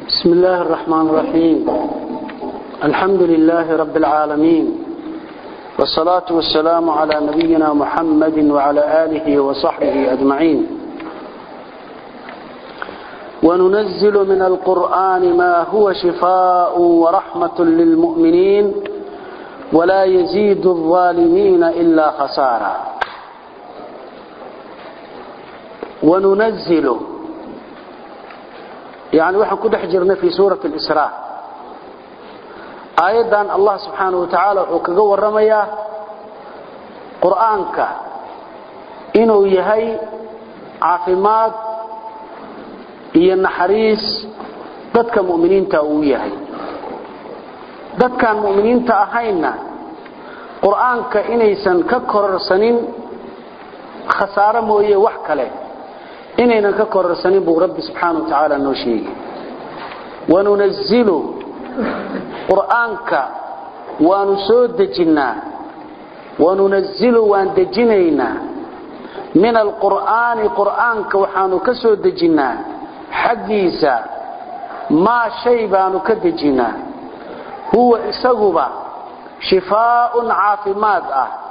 بسم الله الرحمن الرحيم. الحمد لله رب العالمين، والصلاة والسلام على نبينا محمد وعلى آله وصحبه أجمعين. وننزل من القرآن ما هو شفاء ورحمة للمؤمنين ولا يزيد الظالمين إلا خسارا. وننزل يعني وحن كده حجرنا في سورة الإسراء آيات الله سبحانه وتعالى وكجو الرمية قرآنك إنه يهي عافمات ينحريس ضدك مؤمنين تأويهي ضدك المؤمنين تأهينا قرآنك إنيسا ككرر سنين خسارة موية وحكله إننا ككرر سنين بو رب سبحانه وتعالى نوشيه. وننزل قرآنك ونسود دجنا وننزل واندجنينا من القرآن قرآنك وحانو كسود دجنا حديثا ما شيء بانو كدجنا هو إساقبا شفاء عافمات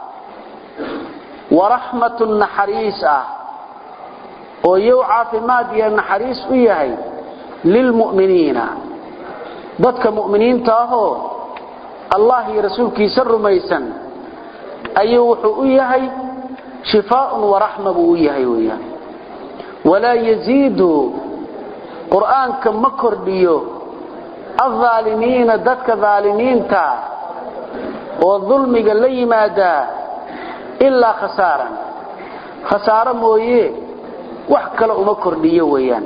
ورحمة نحريس ويو عافمات ينحريس ويهي للمؤمنين ضدك مؤمنين تاهو الله رسولك يسر ميسا أيوحو ويهي شفاء ورحمة ويهي ولا يزيد قرآن كمكر ديو الظالمين ضدك ظالمين تا والظلم قال لي ماذا إلا خسارا خسارة مويه وحكلا أمكر ديو ويان.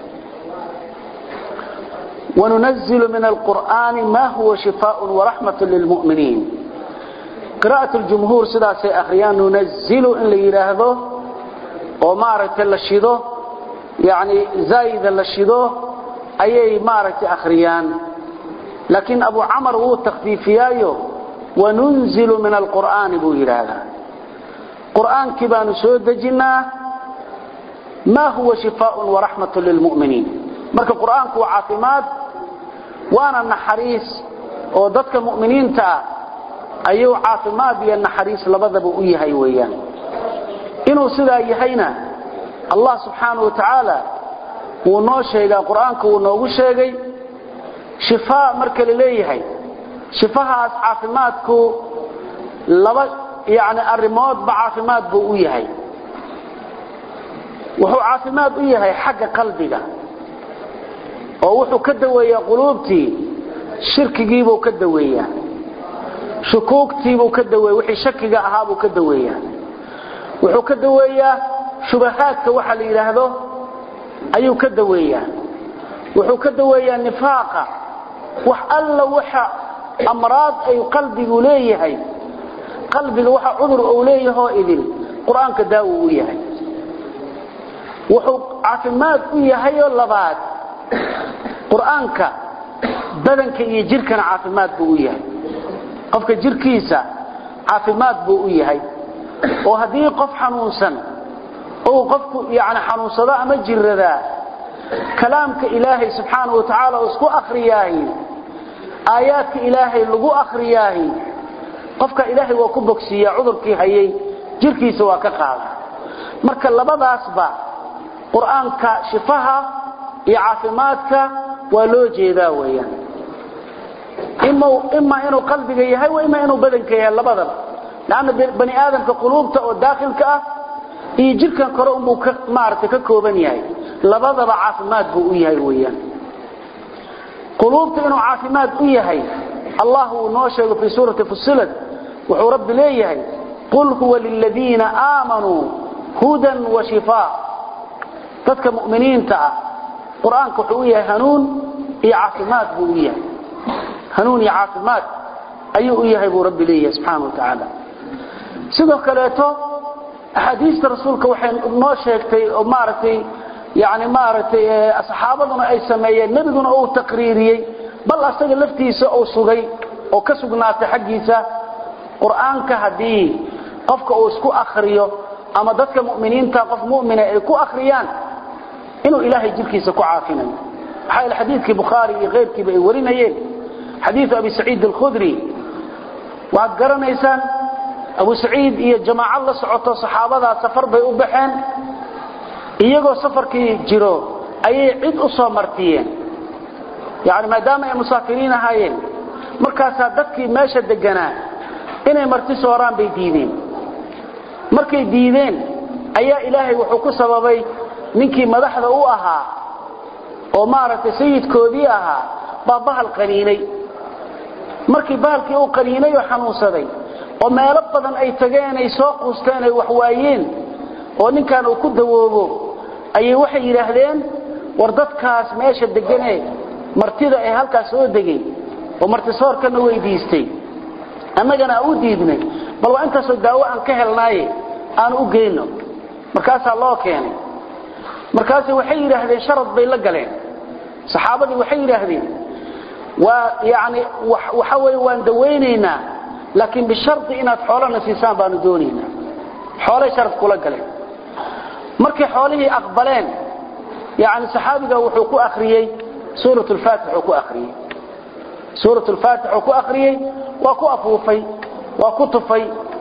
وننزل من القرآن ما هو شفاء ورحمة للمؤمنين. قراءة الجمهور سداسي أخريان ننزل إن ليراهده ومارة اللشيده يعني زايد اللشيده أي مارة أخريان. لكن أبو عمر هو تخفيفيايو وننزل من القرآن بو يراهده قرآن كبان سود جنا ما هو شفاء ورحمة للمؤمنين. marka quraanku waa caafimaad waana naxariis oo dadka muuminiinta ayuu caafimaad iyo naxariis labadaba u yahay weeyaan. inuu sidaa yahayna Allah subhanahu wa ta'ala uu noo sheegay quraanku uu noogu sheegay shifaa marka la leeyahay shifahaas caafimaadku laba yaani arimood ba caafimaad buu u yahay. wuxuu caafimaad u yahay xagga qalbiga oo wuxuu ka daweeyaa quluubtii shirkigiibuu ka daweeyaa shukuugtiibuu ka daweeyaa wixii shakiga ahaa buu ka daweeyaa wuxuu ka daweeyaa shubahaadka waxa la yiraahdo ayuu ka daweeyaa wuxuu ka daweeyaa nifaaqa wax alla waxa amraad ay qalbigu leeyahay qalbiga waxa cudur uu leeyahay idin quraanka daawo u yahay wuxuu caafimaad u yahay labaad quraanka badanka iyo jirkana caafimaad buu u yahay qofka jirkiisa caafimaad buu u yahay oo hadii qof xanuunsan oo qofku yaani xanuunsada ama jirrada kalaamka ilaahay subhanahu wa ta'ala isku akhriyaahi aayaadka ilaahay lagu akhriyaahi qofka ilaahay waa ku bogsiya cudurkii hayay jirkiisa waa ka qaada. marka labadaasba quraanka shifaha iyo caafimaadka waa loo jeedaa weeyaan. imma inuu qalbiga yahay waa imma inuu badanka yahay labadaba laana bani aadamka quluubta oo daaqilka ah iyo jirkan kore uu ka maartay ka kooban yahay labadaba caafimaad buu u yahay weeyaan. quluubta inuu caafimaad u yahay Allah uu noo sheego fi suurati Fussilat wuxuu rabbi leeyahay qul huwa lil ladina aamanu hudan wa shifaa. dadka mu'miniinta quraanku wuxuu yahay hanuun iyo caafimaad buu yahay hanuun iyo caafimaad ayuu yahay buu rabbi leeyahay subhanahu wa ta'ala. sidoo kaleeto ahadiista rasuulka waxay noo sheegtay oo maartay yaani maartay asxaabaduna ay sameeyeen nabiguna uu taqriiriyay bal asaga laftiisa uu sugay oo ka sugnaatay xaqiisa quraanka hadii qofka uu isku akhriyo ama dadka mu'miniinta qof mu'mina ay ku akhriyaan inuu ilaahay jirkiisa ku caafinayo حال حديث البخاري غير كي ورينيين حديث أبي سعيد الخدري وقرن إنسان أبو سعيد إيه جماعة الله سعوته صحابة سفر بيوبحين إيجو سفر كي جرو أي عيد أصامرتين يعني ما دام مسافرين هايين مركز دكي ماشى دجنا إنه مرتي سوران بيدينين مركي دينين أي إلهي وحكو سببي منكي مدحده أها ومارت سيد كودي أها بابها القريني مركي بالكي أو قريني وحنوصدي وما يلبضا أي تجين أي سوق وستان وحوايين وإن كانوا كدوبوا أي وحي لهذين وردت كاس ماشى دجنا مرتida ay halkaas soo degay oo martisoorkana weydiistay anagana u diidnay bal waa inta soo daawo aan ka helnay aan u geeyno markaas loo keenay markaas waxay yiraahdeen sharad bay la galeen saxaabadii waxay yiraahdeen waa yaani waxa way waan daweynayna laakiin bi shart inaad xoolana siisaan baan doonayna xoolay sharad kula galeen markay xoolihii aqbaleen yaani saxaabiga wuxuu ku akhriyay سورة الفاتح وكو أخري سورة الفاتح وكو أخري وكو أفوفي وكو طفي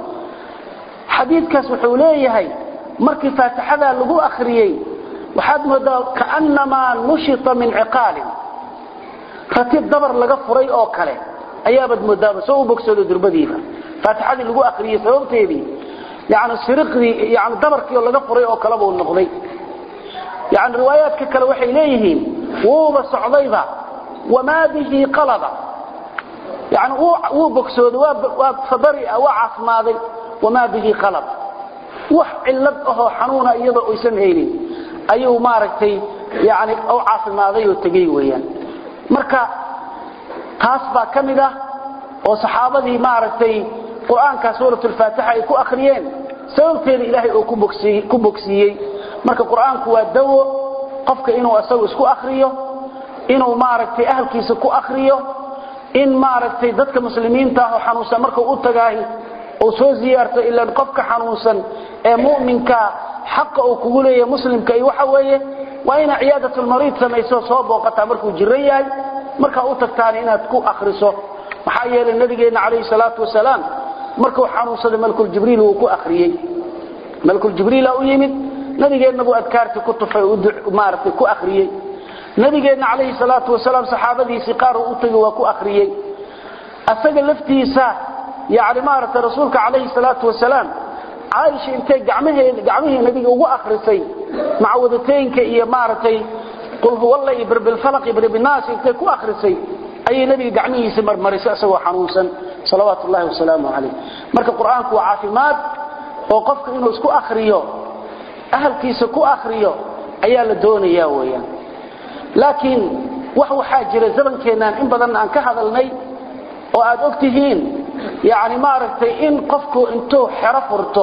حديث كاس وحوليه هاي مركي فاتح هذا لغو أخري وحد مدى كأنما نشط من عقال فتيب دبر لغفري أوكالي أيابد مدى سوء بكسولو دربديفا فاتح هذا لغو أخري سببتي بي يعني السرق يعني دبر كيو لغفري أوكالبو النقضي يعني روايات كلا وحي إليهم وهو صعديبا وما به قلبا يعني هو بكسود وفضري وعف ماضي وما به قلب وح علبه حنونا ايضا ويسمهيني ايو ماركتي يعني او عاف ماضي وتقي ويان marka taas ba kamida oo saxaabadii maaragtay quraanka suuratul faatiha ay ku akhriyeen sababteeda ilaahay oo ku bogsiyay marka quraanku waa dawo qofka inuu asagu isku akhriyo inuu maaragtay ahlkiisa ku akhriyo in maaragtay dadka muslimiinta ah oo xanuunsan marka uu tagaay oo soo ziyaarto ilaa qofka xanuunsan ee muuminka xaq uu kugu leeyahay muslimka ay waxa weeye waa in ciyaadatul mariid samayso soo booqata markuu jireeyay marka uu tagtaan inaad ku akhriso waxa yeelay nabigeena kaleey salaatu wasalaam markuu xanuunsaday malkul jibriil uu ku akhriyay malkul jibriil uu yimid nabigeena buu adkaarti ku tufay oo maartay ku akhriyay nabigeena kaleey salaatu wasalaam saxaabadiisi qaar uu tagay waa ku akhriyay asaga laftiisa yaani maartay rasuulka kaleey salaatu wasalaam عائشة انت قعمه نبي ugu akhrisay macawadateynka iyo maartay qul huwa ibr bil falaq ibr bin nas inta ku akhrisay ay nabi gacmihiisa marmarisay asagoo xanuunsan salawaatullaahi wa salaamu alayhi marka quraanku waa caafimaad oo qofka inuu isku akhriyo ahlkiisa ku akhriyo ayaa la doonayaa weeyaan laakiin waxa jira zamankeena in badan aan ka hadalnay oo aad ogtihiin yaani maartay in qofku intuu xira furto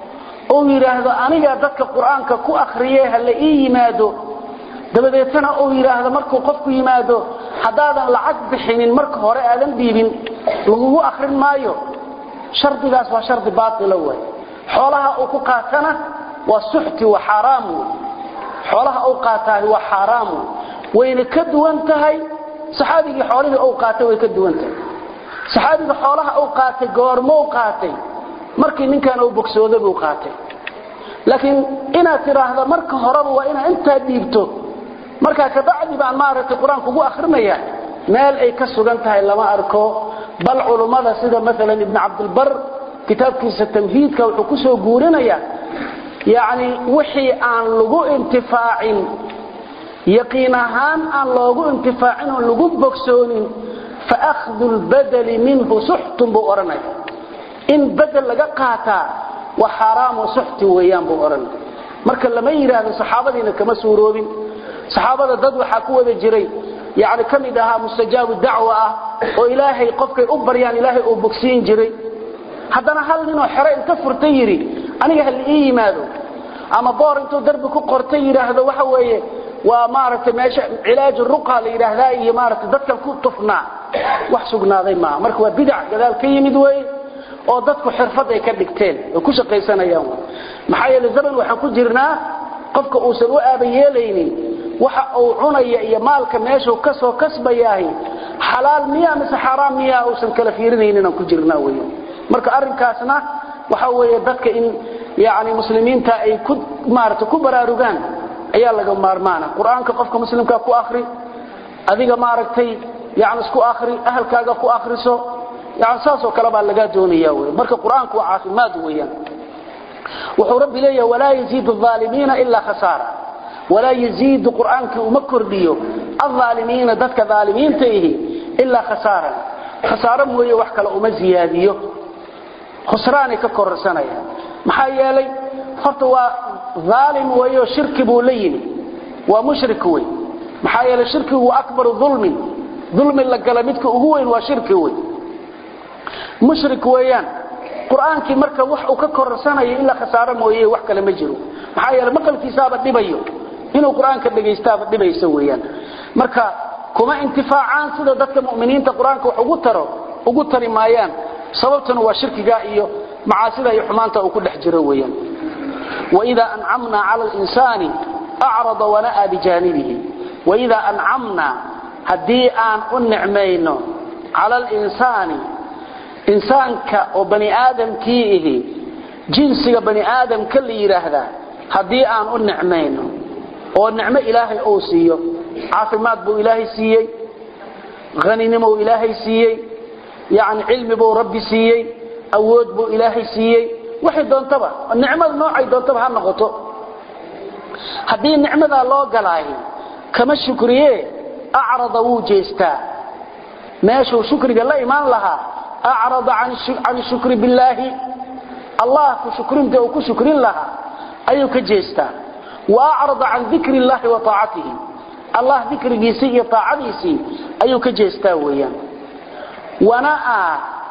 oo yiraahdo aniga dadka quraanka ku akhriyay hal ii yimaado dabadeetana oo yiraahdo markuu qofku yimaado hadaadan lacag bixinin marka hore aadan dhiibin lagu akhrin maayo shardigaas waa shardi baatil way xoolaha uu ku qaatana waa suxti wa xaraam xoolaha uu qaataa waa xaraam wayna ka duwan tahay saxaabigii xoolaha uu qaatay way ka duwan tahay saxaabiga xoolaha uu qaatay goormo qaatay markii ninkan uu bogsooday uu qaatay laakiin ina tiraahdo marka horeba waa ina inta dhiibto marka ka bacdi baan maaragtay quraanku ugu akhrinaya meel ay ka sugan tahay lama arko bal culimada sida mesela ibn abd albar kitabkiisa tamhiidka wuxuu ku soo guurinaya yaani wixii aan lagu intifaacin yaqiinahan aan loogu intifaacin oo lagu bogsoonin فأخذ البدل منه سحت بأرنا إن بدل لقى قاتا وحرام وسحت ويان بأرنا مركا لما يرى صحابتنا كما سوروبين صحابة ضد وحكوة الجري يعني كم إذا مستجاب الدعوة وإلهي قفك أبر يعني إلهي أبكسين جري حتى هل إنه حرائي كفر تيري أنا هل إيه ماذا أما بار انتو دربكو قرتيري هذا وحوية ومارت ماشي علاج الرقى لإلهي مارت ضدك الكتفنا وحسقنا ذي ما مركوا بدع كذلك يمد وي oo dadku xirfad ay ka dhigteen oo ku shaqaysanayaan maxay yeelay zaman waxaan ku jirnaa qofka uu san u aabayeelaynin waxa uu cunaya iyo maalka meesha ka soo kasbayahay xalaal miya mise xaraam miya oo san kala fiirinaynin ku jirnaa weeyo marka arinkaasna waxa weeye dadka in yaani muslimiinta ay ku maarto ku baraarugaan ayaa laga maarmaana quraanka qofka muslimka ku akhri adiga maartay yaani isku akhri ahalkaaga ku akhriso yaani saasoo kala baa laga doonayaa weeyo marka quraanku waa caafimaad weeyaan wuxuu rabbi leeyahay wala yaziidu adh-dhaalimiina illa khasaara ولا يزيد قرآنك ومكرديو الظالمين ذاتك ظالمين تيه إلا خسارة خسارة موية وحكا لأم زياديو خسراني ككرساني محايا لي خطوة ظالم ويو شرك بولين ومشرك وي محايا لي شرك هو أكبر ظلم ظلم اللي قلمتك هو وشرك وي مشرك ويان قرآنك مركا وحكا ككرساني إلا خسارة موية وحكا لمجرو محايا لي مقل كسابة دبيو inuu quraanka dhageystaaba dhibayso weeyaan marka kuma intifaacaan sida dadka muuminiinta quraanka wax ugu tari maayaan sababtuna waa shirkiga iyo macaasida iyo xumaanta uu ku dhex jiro weeyaan wa idha an'amna 'ala al-insani a'rada wa na'a bi janibihi wa idha an'amna hadii aan u ni'mayno 'ala al-insani insaanka oo bani aadamkiihi jinsiga bani aadamka la yiraahdaa hadii aan u ni'mayno oo nicmo ilaahay oo siiyo caafimaad buu ilaahay siiyay ghaninimo ilaahay siiyay yaani cilmi buu rabbi siiyay awood buu ilaahay siiyay wixii doontaba nicmada noocay doontaba ha noqoto hadii nicmada loo galay kama shukriye a'rada wuu jeestaa meeshu shukriga la iman laha a'rada an shukri billahi allah ku shukrinta oo ku shukrin laha ayuu ka jeestaa وأعرض عن ذكر الله وطاعته الله ذكر جيسي طاعتي أيو كجيستاويا ونأى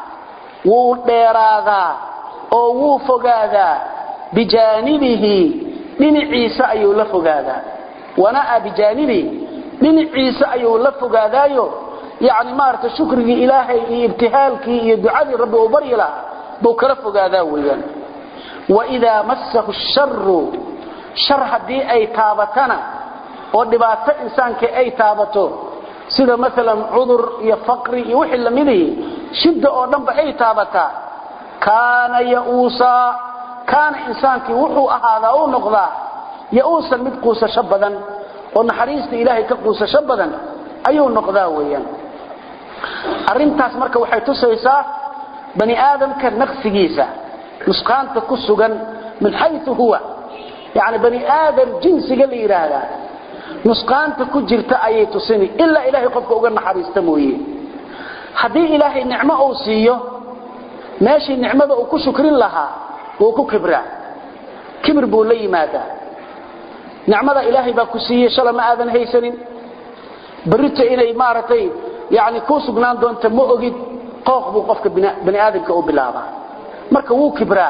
وديراذا أو وفقاذا بجانبه من عيسى أيو لفقاذا ونأى بجانبه من عيسى أيو لفقاذا يعني مارت الشكر إلهي ابتهالك يدعى ربي وبري له بوكرفقاذا ويا وإذا مسه الشر شر hadii ay taabatana oo dhibaato insaanka ay taabato sida mesela cudur iyo faqri iyo wixii lamidii shida oo dhanba ay taabata kaana yausa kaana insaanki wuxuu ahaada oo noqda yausa mid quusasho badan oo naxariista ilaahay ka quusasho badan ayuu noqdaa weeyaan arintaas marka waxay tusaysaa bani aadamka naqsigiisa nusqaanta ku sugan min haythu huwa يعني بني آدم جنسي قال لي هذا نسقان تكجرت أي تصني إلا إلهي قفك أقول نحريس تمويه حدي إلهي نعمة أوصيه ماشي النعمة أكو شكر لها وأكو كبرى كبر بولي ماذا نعمة إلهي باكسيه شلم آذن هيسن بريت إلى إمارتين يعني كوسو بنان دون تمو أجد قوق بوقفك بني آدم كأو بلابا مركا وو كبرى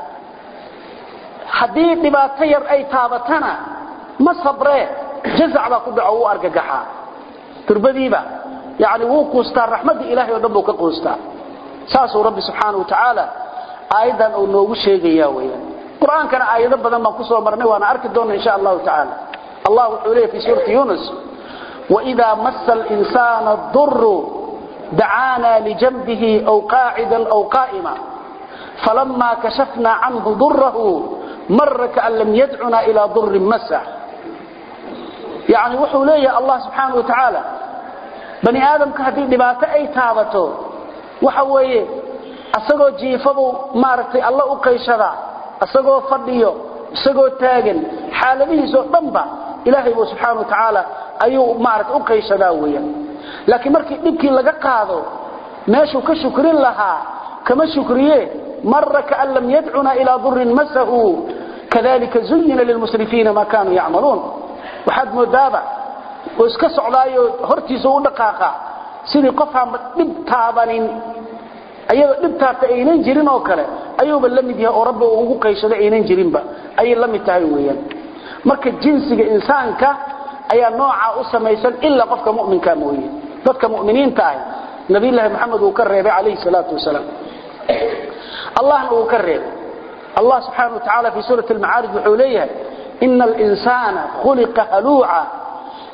hadii dhibaato yar ay taabatana ma sabree jazac ba ku dhaco argagaxa turbadiiba yaani wuu qoostaa rahmada ilaahay oo dhanba ka qoostaa saasoo rabbi subhanahu wa ta'ala aayadan oo noogu sheegaya weeyaan quraankana aayado badan ma ku soo marnay waana arki doona insha Allah ta'ala Allah wuxuu leeyahay fi suurati Yunus wa idha massal insana ad-durru da'ana li janbihi aw qa'idan aw qa'ima falamma kashafna 'anhu durruhu مر كأن لم يدعنا إلى ضر مسه يعني وحو ليه الله سبحانه وتعالى بني آدم كهدي دباتا أي تابته وحويه أساقو جيفضو مارتي الله أقيشدا أساقو فرديو أساقو تاقن حالبه سوء ضمبا إلهي سبحانه وتعالى أيو مارت أقيشدا ويا لكن مركي نبكي لقاقاذو ماشو كشكر لها كما شكريه مر كأن لم يدعنا إلى ضر مسه كذلك زين للمسرفين ما كانوا يعملون وحد مدابع واسكس علايو هرتي سوء دقاقا سيدي قفها دبتابانين أيضا دبتابت أينين جيرين وكلا أيوبا لم يديها أوربا وقيشة أينين جيرين با أي لم يتعيويا مركز جنسك إنسانك أي نوع أسميسان إلا قفك مؤمن كامويا قفك مؤمنين تعي نبي الله محمد وكرر عليه الصلاة والسلام الله وكرر الله سبحانه وتعالى في سورة المعارج وحوليها إن الإنسان خلق هلوعا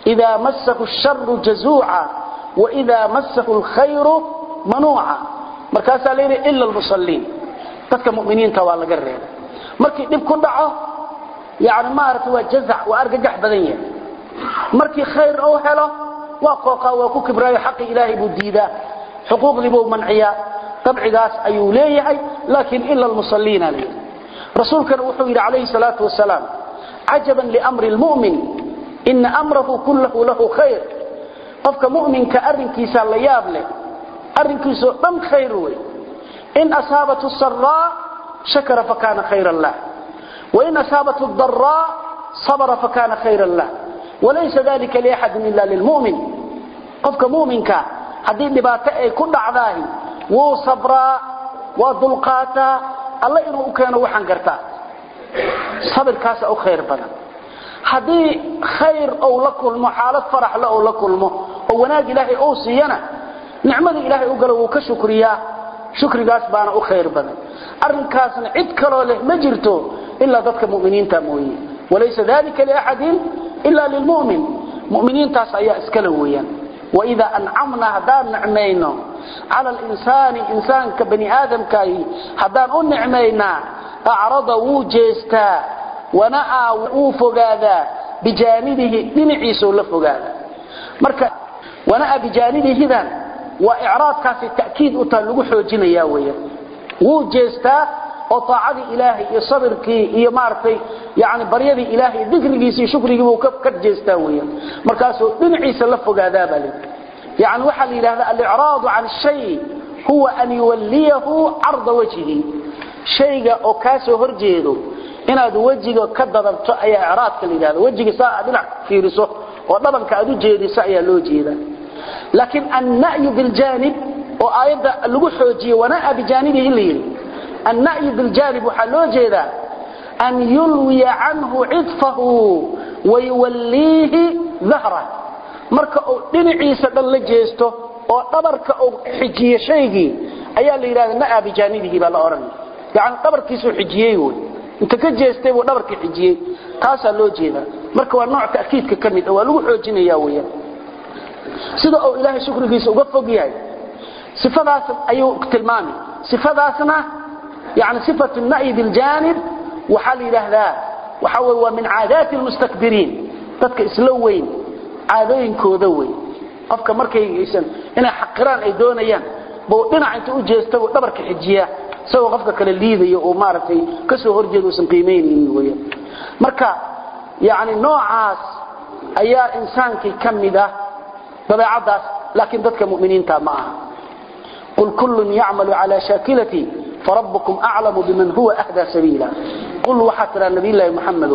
إذا مسه الشر جزوعا وإذا مسه الخير منوعا مركاسا ليري إلا المصلين dadka mu'miniinta waa laga reebay markii dib ku dhaco yaani ma aragto waa jazac waa argagax badan yahay markii khayr oo helo waa qooqa waa ku kibraayo xaqi ilaahi buu diidaa xuquuqdii buu manciya tabcigaas ayuu leeyahay laakiin illa almusalliina leeyahay rasuulkana wuxuu yiri calayhi salaatu wasalaam ajaban li amri almu'min in amrahu kulluhu lahu khayr qofka mu'minka arrinkiisa la yaab leh arrinkiisa dhan khayr way إن أصابته السراء شكر فكان خيرا له وإن أصابته الضراء صبر فكان خيرا له وليس ذلك لأحد إلا للمؤمن قفك مؤمنك حديث لباتئي كل أعذاه وصبرا وضلقاتا الله إنه كان وحن قرتا صبر كاس أو خير بنا حديث خير أو لكل محالة فرح له أو لكل وناج إلهي أوصينا نعمة إلهي أقلوا كشكريا shukrigaas baana u khayr badan arrinkaasna cid kale leh ma jirto illa dadka mu'miniinta mooyee walaysa dalika li ahadin illa lil mu'min mu'miniintaas ayaa iskala weeyaan wa idha an'amna hadan ni'mayno ala al insani insanka bani adam kai hadan u ni'mayna a'rada wujista wa na'a wa fogada bijanibihi diniisu la fogada marka wa na'a bijanibihi dan وإعراض كاسي التأكيد أتلقوا حوجين يا ويا وجستا وطاعة إلهي يصبرك يمارتي يعني بريد إلهي ذكر جيسي شكري وكف كجستا ويا مركاسو دنعي سلفوا قاداب لي يعني وحل إله الإعراض عن الشيء هو أن يوليه عرض وجهه شيء أكاسو هرجيدو إن هذا وجهه كدد أي إعراض كالإله وجهه ساعة دنع في رسوه وطبعا كأدو جيدي سعيا لو جيدا لكن النأي بالجانب وآيات اللي حوجي ونأى بجانبه الليل النأي بالجانب وحلو جيدا أن يلوي عنه عطفه ويوليه ظهره مركا دنعيسا دل جيستو وقبركا حجيه شيغي ايا اللي يراد نأى بجانبه با لا اورن يعني قبركيسو حجيه وي انت كجيستay oo dhabarka xijiyay taas loo jeeda marka waa nooc taakiidka kamid ah waa lagu xoojinaya weeyaan sida oo ilaahay shukrigiisa uga fog yahay sifadaas ayuu tilmaamay sifadaasna يعني صفة النأي بالجانب وحال إلهذا وحاول ومن عادات المستكبرين تدك إسلوين عادين كوذوين قفك مركي يسن هنا حقران أي دونيان بوطنا عن تؤجيستو دبرك حجية سوى قفك كالليذي ومارتي كسو هرجل وسنقيمين مركا يعني نوعاس أيا إنسان كي كمده طبيعة لكن ذاتك مؤمنين معها قل كل يعمل على شاكلتي فربكم أعلم بمن هو أهدى سبيلا قل وحتى النبي الله محمد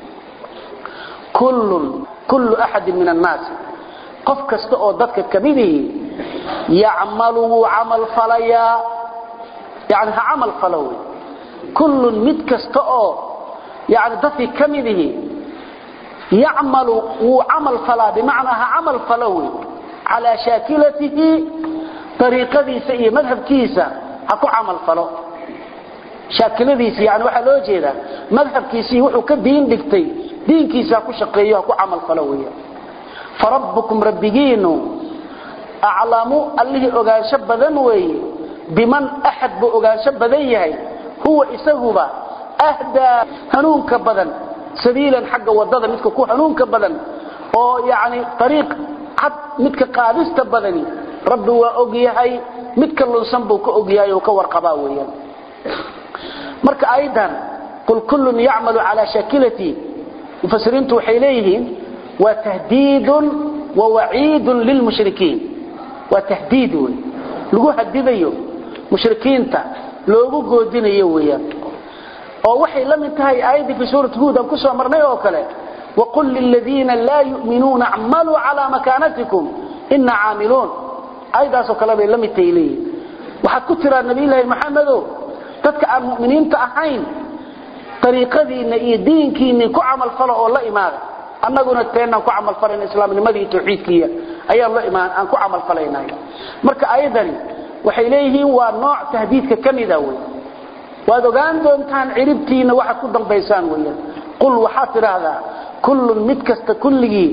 كل أحد من الناس قف كستؤ ذاتك كبيره يعمله عمل فليا يعني عمل فلوي كل متكستؤ يعني ذاتك كبيره يعمل وعمل فلا بمعنى عمل فلوي على شاكلته طريقة سيئة مذهب كيسة أكو عمل فلو شاكلة يعني waxa loo jeeda madhabkiisi wuxuu ka diin dhigtay diinkiisa ku shaqeeyo ku amal falawiya farabbukum rabbigiinu a'lamu allihi ogaansho badan way biman ahad bu ogaansho badan yahay huwa isaguba ahda hanuunka badan sabiilan xagga wadada midka ku hanuunka badan oo yaani tariiq qad midka qaadista badani rabbi waa ogyahay midka lunsan buu ka ogyahay oo ka warqaba weeyaan marka aydan qul kullun ya'malu ala shakilati mufassirintu waxay leeyihiin wa tahdidun wa wa'idun lil mushrikeen wa tahdidun lagu hadidayo mushrikiinta loogu goodinayo weeyaan oo waxay la mid tahay aayadii fi suurat hud aan ku soo marnay oo kale wa qul lil ladina la yu'minuna a'malu ala makanatikum inna 'amilun aydaas oo kale bay la mid tahay waxa ku tira nabi ilaahay maxamedo dadka aan mu'miniinta ahayn tariiqadiina iyo diinkiina ku amal falo oo la imaada annaguna teena ku amal faleen islaamnimadii tawxiidkiya ayaa la imaan aan ku amal faleynay marka ayadani waxay leeyihiin waa nooc tahdiidka kamida way waad ogaan doontaan ciribtiina waxa ku dambeysaan weeyaan qul waxa tiraahdaa kullun mid kasta kulligi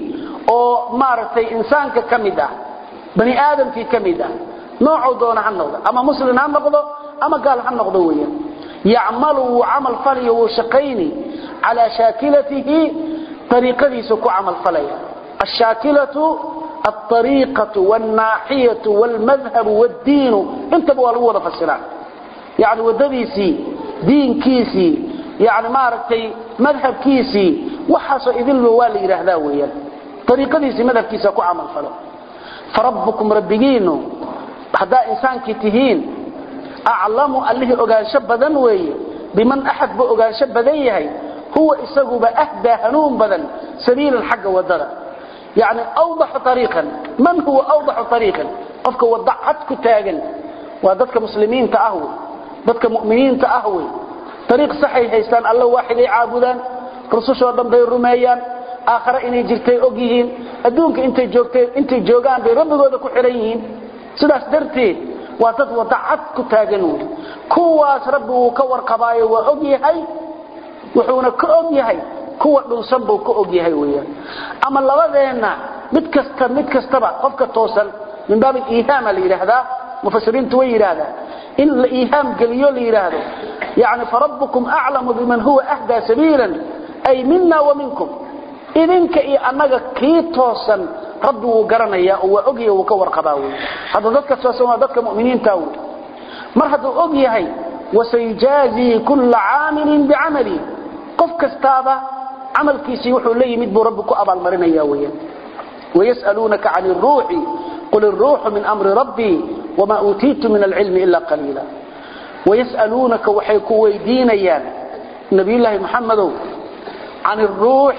oo maartay insaanka kamida bani aadamkii kamida nooc doona ha noqdo ama muslim ha noqdo ama gaal ha noqdo weeyaan ya'malu amal fali wa shaqayni ala shakilatihi tariiqadiisu ku amal falaya ashakilatu الطريقة والناحية والمذهب والدين انت بوالو ولا فسران يعني ودديسي دين كيسي يعني مارتي مذهب كيسي وحص إذن الوالي يرهدا ويا طريقة ديسي مذهب كيسي كو عمل فلو فربكم ربيينو هذا إنسان كتهين أعلم أله أغان شبدا ويا بمن أحد بأغان شبدا هو إساقب أهدى هنون بدن سبيل الحق والدرى يعني أوضح طريقا من هو أوضح طريقا قفك وضعتك تاجن وضدك مسلمين تأهوي ضدك مؤمنين تأهوي طريق صحيح إسلام الله واحد يعابدان رسوش ودن بي الرميان آخر إني جرتي أقيهين أدونك انت جوغان بي ربك ودكو حريين سلاس درتي وضعتك تاجن كواس ربه كور قبايا وأقيهي وحونك أقيهي kuwa dhunsan buu ku og yahay weeyaan ama labadeena mid kastaba qofka toosan min baab iham la yiraahdaa mufassiriintu way yiraahdaan in la iham galiyo la yiraahdo yaani farabbukum a'lamu biman huwa ahda sabilan ay minna wa minkum idinka iyo anaga kii toosan rabbi uu garanaya oo og yahay uu ka warqabaa hada dadka toosan waa dadka muuminiinta mar haduu og yahay wasayjazi kull 'amilin bi'amali qof kastaba عمل كيسي وحو لي مد ربك أبا المرنيا ويا ويسألونك عن الروح قل الروح من أمر ربي وما أوتيت من العلم إلا قليلا ويسألونك وحيكو ويدينيا نبي الله محمد عن الروح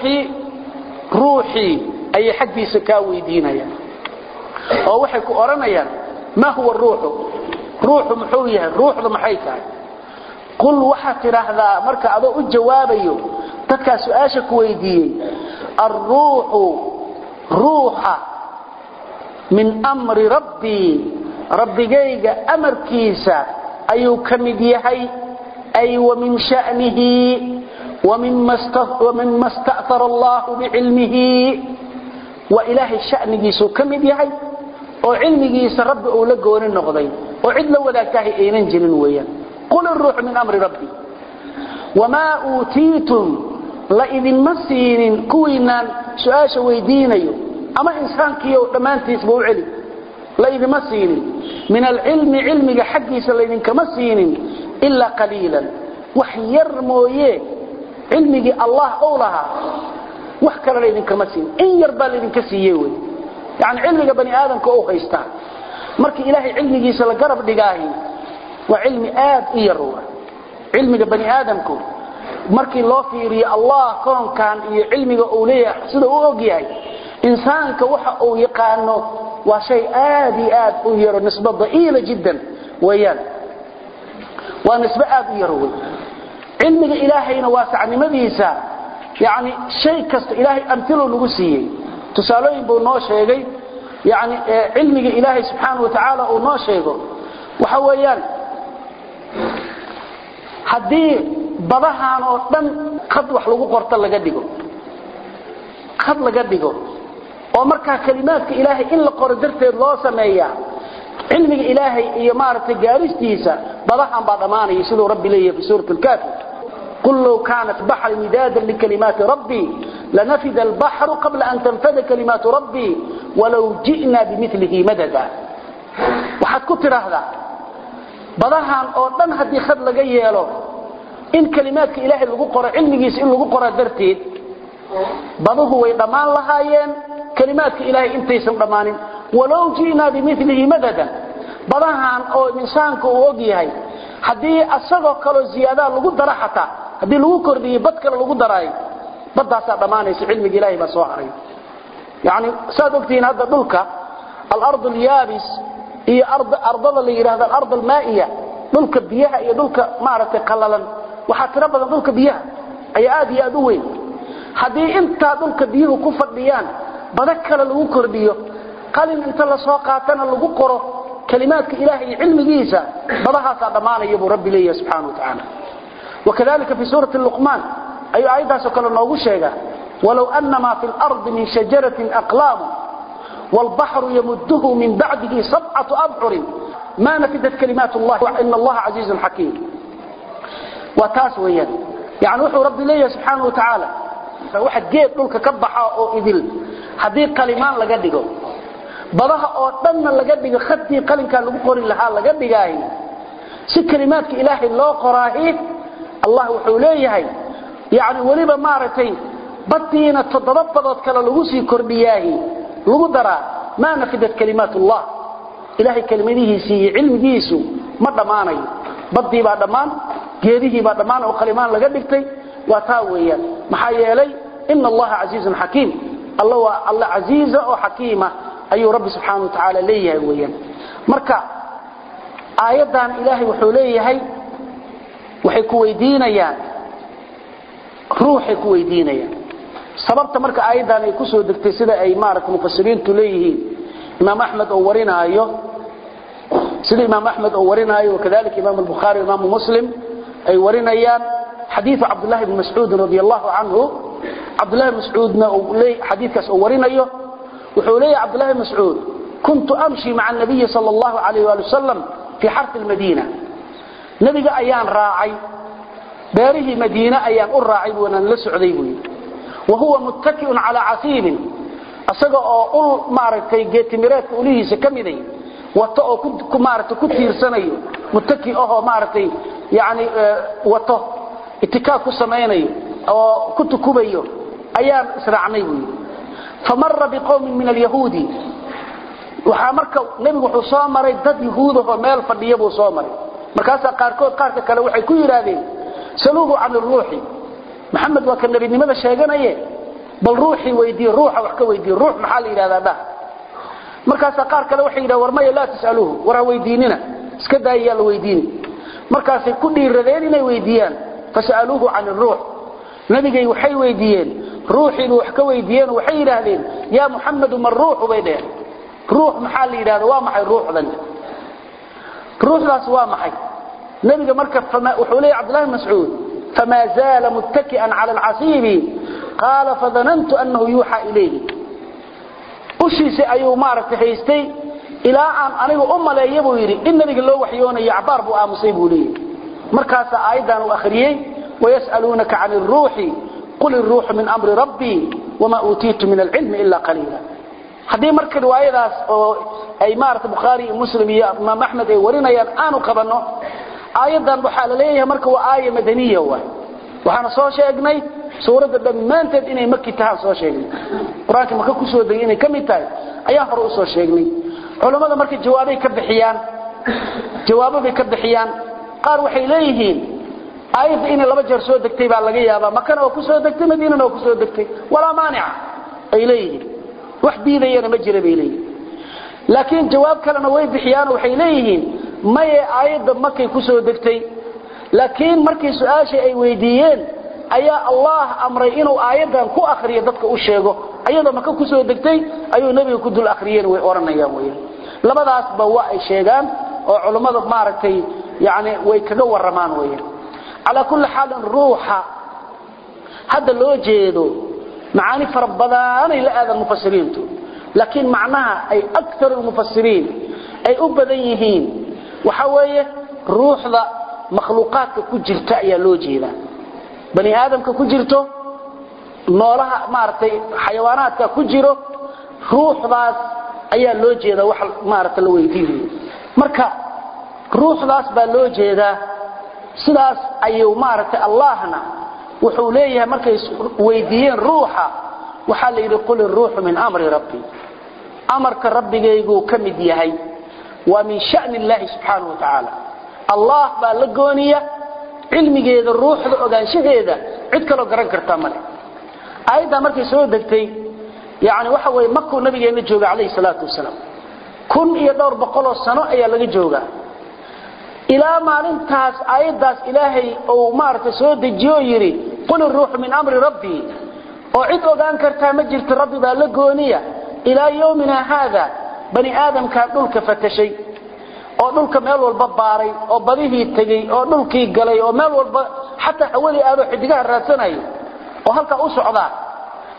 روحي أي حد سكاوي دينيا وحيكو أرنيا ما هو الروح روح محوية روح محيكا قل وحتر هذا مركا أضوء الجوابي dadka su'aasha ku weydiiyay ruuxa min amri rabbi rabbigayga amarkiisa ayuu kamid yahay ay wa min sha'nihi wa mimma ista'thara Allah bi'ilmihi wa ilahi sha'nigiisu kamid yahay oo ilmigiisa rabbi uu la gooni noqday oo cid la wadaagtahay aynan jirin weeyaan qul ar-ruh min amri rabbi wama utiitum la idin masinin kuwiinan su'aasha weydiinayo ama insaankiyo dhamaantiis buu cili la idin masinin min al-ilmi ilmiga xaqiisa la idin kama siinin illa qalilan wax yar mooye ilmigi Allah awlaha wax kale la idin kama siin in yar baa la idin ka siiyay way yaani ilmiga bani aadamka oo haysta markii ilaahay ilmigiisa la garab dhigaahay waa ilmi aad u yar ilmiga bani aadamku markii loo fiiriyo Allah koonkan iyo cilmiga uu leeyahay sida uu og yahay insaanka waxa uu yaqaano waa shay aad iyo aad u yar nisbada ila jiddan wayaan waa nisba aad u yar way cilmiga ilaahayna waa sacnimadiisa yaani shay kasta ilaahay amtilo lagu siiyay tusaalooyin buu noo sheegay yaani cilmiga ilaahay subhanahu wa ta'ala uu noo sheego waxa weeyaan hadii badahan oo dhan qad wax lagu qorto laga dhigo oo marka kalimaadka ilaahay in la qoro darteed loo sameeyaa cilmiga ilaahay iyo maartay gaaristiisa badahan baa dhamaanay sidoo rabbi leeyahay fi suuratul kaafir qul law kanat bahran midadan li kalimati rabbi lanafida al-bahru qabla an tanfada kalimatu rabbi walau ji'na bimithlihi madada waxaad ku tiraahdaa badahan oo dhan hadii khad laga yeelo in kalimaadka ilaahay lagu qoro cilmigiisa in lagu qoro darteed baduhu way dhamaan lahaayeen kalimaadka ilaahay intaysan dhamaanin walaw jiina bimithlihi madada badahan oo insaanku uu og yahay hadii asagoo kale ziyaada lagu daro xataa hadii lagu kordhiyo bad kale lagu daray baddaas dhamaanaysa cilmiga ilaahay ba soo haray yaani saadogtiin hadda dhulka al-ard al-yabis iyo ardada la yiraahdo al-ard al-maa'iya dhulka biyaha iyo dhulka maaragtay qalalan waxa tira badan dhulka biyaha ay aad iyo aad u weyn hadii inta dhulka biyuhu ku fadhiyaan badak kale lagu kordhiyo qalin inta la soo qaatana lagu qoro kalimaadka ilaahay cilmigiisa badahaas dhamaanaya buu rabbi leeyahay subhanahu wa ta'ala wakadalika fi surati luqman ayu ayadaas kale noogu sheega ولو أن ما في الأرض من شجرة أقلام والبحر يمده من بعده 7 أبحر ما نفدت كلمات الله إن الله عزيز حكيم. وتاسويا يعني وحو رب الله سبحانه وتعالى واحد جيد دولك كبخا او idil hadii kalimaan laga dhigo badaha oo dhanna laga dhigo khadii qalinka lagu qori lahaa laga dhigay si kalimaadka ilaahay loo qoraahi Allah wuxuu leeyahay yaani waliba maaratay badiina 7 badood kala lagu sii kordhiyay lagu dara ma nafidat kalimaatullah ilaahay kalimadihiisa iyo cilmigiisu ma dhamaanayo badii baa dhamaan geedihii baa dhamaan oo kalimaan laga dhigtay waa taa weeyaan maxaa yeelay inna allaha azizun hakim allah aziza oo hakima ayu rabbi subhanahu wa ta'ala leeyahay weeyaan marka aayadan ilaahay wuxuu leeyahay waxay ku weydiinayaan ruuxi ku weydiinayaan sababta marka aayadan ay ku soo degtay sida ay maarka mufassiriintu leeyihiin imaam ahmed oo warinaayo sida imaam ahmed oo warinaayo wakadalika imaam al-bukhari imaam muslim ay warinayaan حديث عبد الله بن مسعود رضي الله عنه عبد الله بن مسعود حديث كاس ورينايو وحولي عبد الله بن مسعود كنت امشي مع النبي صلى الله عليه واله وسلم في حرث المدينه نبي ايان راعي باره مدينه ايان الراعي وانا لسعدي وهو متكئ على عصيب اسغا او مارتي جيتميرات وليhiisa kamidey wato oo ku maartay ku tiirsanayo mutaki oo maartay yaani wato اتكاء كسميني أو كتكبيه أيام إسرعنيه فمر بقوم من اليهود وحامرك نبي وحصامر ضد يهود ومال فديبو صامر مركاسا قارك كلا وحي كيرادين سلوه عن الروح محمد وكان نبي لماذا شيغانيه بل روحي ويدي روح وحكا ويدي روح محل إلى هذا مركاسا قارك كلا وحي إلى ورمي لا تسألوه ورا ويديننا اسكدا إيال ويديني مركاسا كل الردين ويديان فسألوه عن الروح نبي وحي ويديين روحي وحكا ويديين وحي لهذين يا محمد ما الروح بيدين روح محل إلى هذا وامحي الروح ذنب روح لا سوامحي نبي مركب وحولي عبد الله مسعود فما زال متكئا على العصيب قال فظننت أنه يوحى إليه أشيس أيو مارك حيستي إلى أن أنا أم لا يبويري إن نبي الله وحيونا يعبار بؤى مصيبه لي مركز أيضا وأخرين ويسألونك عن الروح قل الروح من أمر ربي وما أوتيت من العلم إلا قليلا هذه مركز رواية أي مارة بخاري مسلم يا إمام أحمد ورنا ينآن قبنه أيضا بحال ليه مركز وآية مدنية وحنا صور شيئا سورة لما أنت إني مكي تهان صور شيئا قرآنك مكي كسور ديني كم يتاي أيها فرؤ صور شيئا علماء مركز جوابي كبحيان جوابي كبحيان قال waxay leeyihiin ayada in laba jeer soo degtay baa laga yaabaa makana oo ku soo degtay madiina oo ku soo degtay wala maani'a ay leeyihiin wax diidayna ma jira bay leeyihiin laakiin jawaab kalena way bixiyaan waxay leeyihiin may ayada makay ku soo degtay laakiin markii su'aasha ay weydiiyeen ayaa Allah amray inuu ayadan ku akhriyo dadka u sheego ayada maka ku soo degtay ayuu nabiga ku dul akhriyeen way oranayaan way labadaas ba waa ay sheegaan oo culimada maaragtay يعني ويكغا ورمان ويه على كل حال روحا هذا لو جيدو معاني فربدان الى هذا المفسرين لكن معناها اي اكثر المفسرين اي ابديهين وحويه روح ذا مخلوقات كجرتا يا لو جيدا بني ادم كجرتو نولها مارتي حيوانات كجيرو روح ذاس ايا لو جيدا wax maarta la weydiiyay marka ruuxdaas baa loo jeedaa sidaas ayuu maartay Allahna wuxuu leeyahay markay weydiiyeen ruuxa waxa la yiri qul ruuhu min amri rabbi amarka rabbigaygu kamid yahay wa min sha'ni Allah subhanahu wa ta'ala Allah baa la gooniya cilmigeeda ruuxda ogaanshadeeda cid kale garan karta male ayda markay soo degtay yaani waxa way makku nabigeena jooga kaleey salaatu wasalaam kun iyo dhowr boqol sano ayaa laga joogaa إلى ما ننتهز آيات إلهي أو مارت سود الجيويري قل الروح من أمر ربي وعيد أغان كرتا مجلت ربي بالقونية إلى يومنا هذا بني آدم كان نلك فتشي أو نلك مال والبباري أو بليه التقي أو نلك قلي أو مال حتى حولي آلو حدقاء الراسني وهلك أسعدا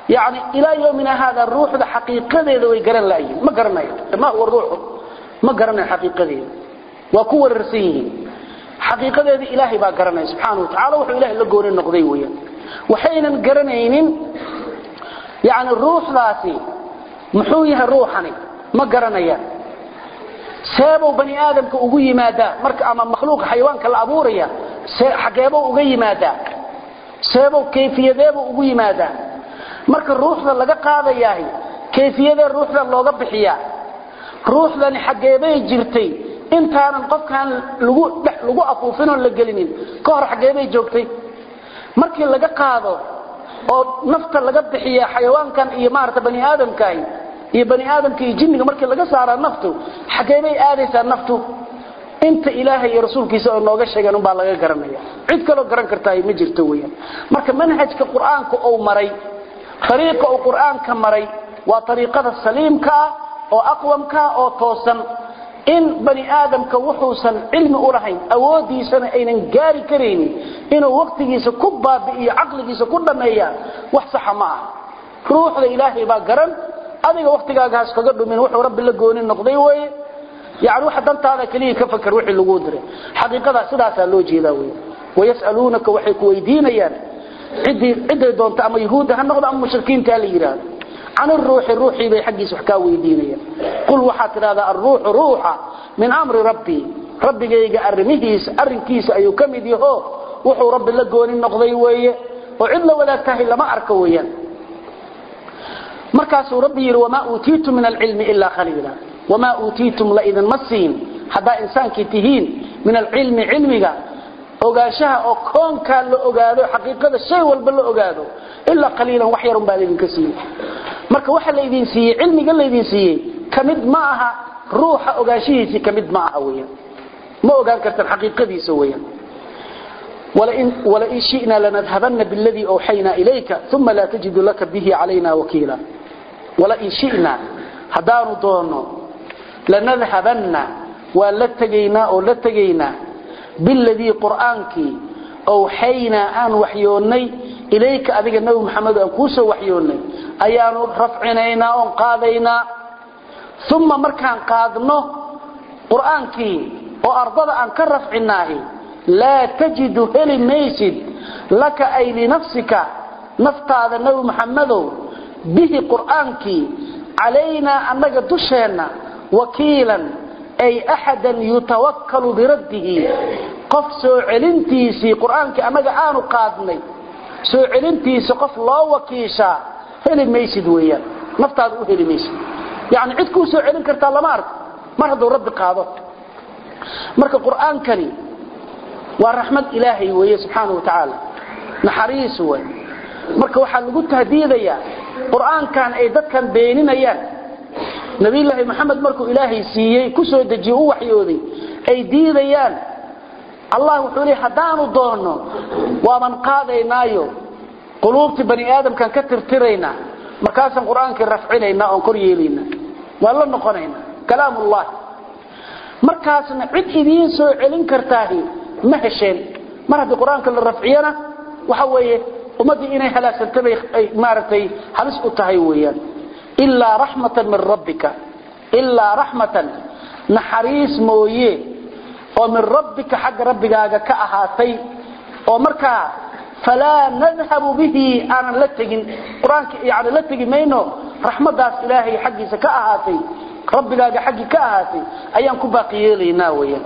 يعني إلى يومنا هذا الروح ده حقيقة ذي ويقرن لا ما قرنا ما هو الروح ما قرنا حقيقة ذي وقوة الرسيه حقيقة ذي إلهي با قرنا سبحانه وتعالى وحو إلهي لقون النقضيوية وحين قرنين يعني الروح ذاتي محويها الروحاني ما قرنا سابوا بني آدم كأقوي مادا مرك أما مخلوق حيوان كالعبورية حقيبوا أقوي مادا سابوا كيفية ذابوا أقوي مادا marka ruuxda laga qaadayahay kayfiyada ruuxda looga bixiya ruuxdani xageebay jirtay intaanan qofkan lagu afuufin oo la gelinin ka hor xageebay joogtay markii laga qaado oo nafta laga bixiya xayawaankan iyo maarta bani aadamkay iyo bani aadamka iyo jinniga markii laga saaro naftu xageebay aadaysaa naftu inta ilaahay iyo rasuulkiisa oo nooga sheegan baa laga garanaya cid kale oo garan kartaa ma jirto weeyaan marka manhajka quraanka oo maray طريقة القرآن كمري وطريقة السليم كا أو أقوم كا أو توسن إن بني آدم كوحوسا علم أرهين أودي سنة أين جاري كريني إنه وقت جيس كبا بإي عقل جيس كل مياه وحصح معه روح الإلهي باقرن هذا وقت جاهز كقدر من وحي رب الله جوني النقضي وي يعني واحد أنت هذا كليه كفكر وحي اللي قدره حقيقة سداسة لوجي ذوي ويسألونك وحي كويدين يعني عدي دونت أما يهود هنقض أما مشركين تالي يراد عن الروح بي حقي سحكا ويدينيا قل وحات هذا الروح روحا من أمر ربي جايق أرميكيس أيو كمدي هو وحو رب الله قواني النقضي ويه وعلا ولا تاهي لما أركويا مركز ربي وما أوتيتم من العلم إلا خليلا وما أوتيتم لإذا مسين حدا إنسان كتهين من العلم علمك ogaashaha oo koonka la ogaado xaqiiqada shay walba la ogaado illa qaliilan wax yar baa idin ka siiyay marka waxa la idin siiyay cilmiga la idin siiyay kamid ma aha ruuxa ogaashihiisa kamid ma aha weeyaan ma ogaan kartaan xaqiiqadiisa weeyaan wala in shi'na lanadhabanna billadhi awhayna ilayka thumma la tajidu laka bihi alayna wakila wala in shi'na hadanu doono lanadhabanna wa la tagayna بالذي قرآنك أوحينا أن وحيوني إليك أذيك النبي محمد أنكوس وحيوني أيان رفعنينا وانقاذينا ثم مركان قادنه قرآنك وأرضى أن كرفعناه لا تجد هل ميسد لك أي لنفسك نفت هذا النبي محمد به قرآنك علينا أنك دشينا وكيلا أي أحدا يتوكل برده قف سوعلنتيسي قرآنك أمك آنو قادني سوعلنتيسي قف الله وكيشا هلي ميسد ويا نفتاد هلي ميسد يعني عدكو سوعلن كرتا الله مرهدو رب قاضه مرك القرآن كريم والرحمة إلهي ويا سبحانه وتعالى نحريس وي مرك وحال قلت هديديا قرآن كان أيضا كان بيننا يان نبي الله محمد مركو إلهي سيئي كسو دجيئو وحيودي أي ديديان الله وحولي حدانو دورنو ومن قادينايو قلوبت بني آدم كان كتر ترينا مركاسا قرآن كان رفعينينا ونكريلينا والله نقنينا كلام الله مركاسا عد إذين سو علين كرتاهي مهشين مرهد القرآن كان رفعينا وحويه ومدي إني هلا سنتبه مارتي حلس أتهيويا إلا رحمة من ربك إلا رحمة نحريس مويه ومن ربك حق ربك كأهاتي ومركا فلا نذهب به أنا لتجن قرآن يعني لتجن مينو رحمة داس إلهي حقي كأهاتي ربك حقي كأهاتي أيام كباقي لي ناويا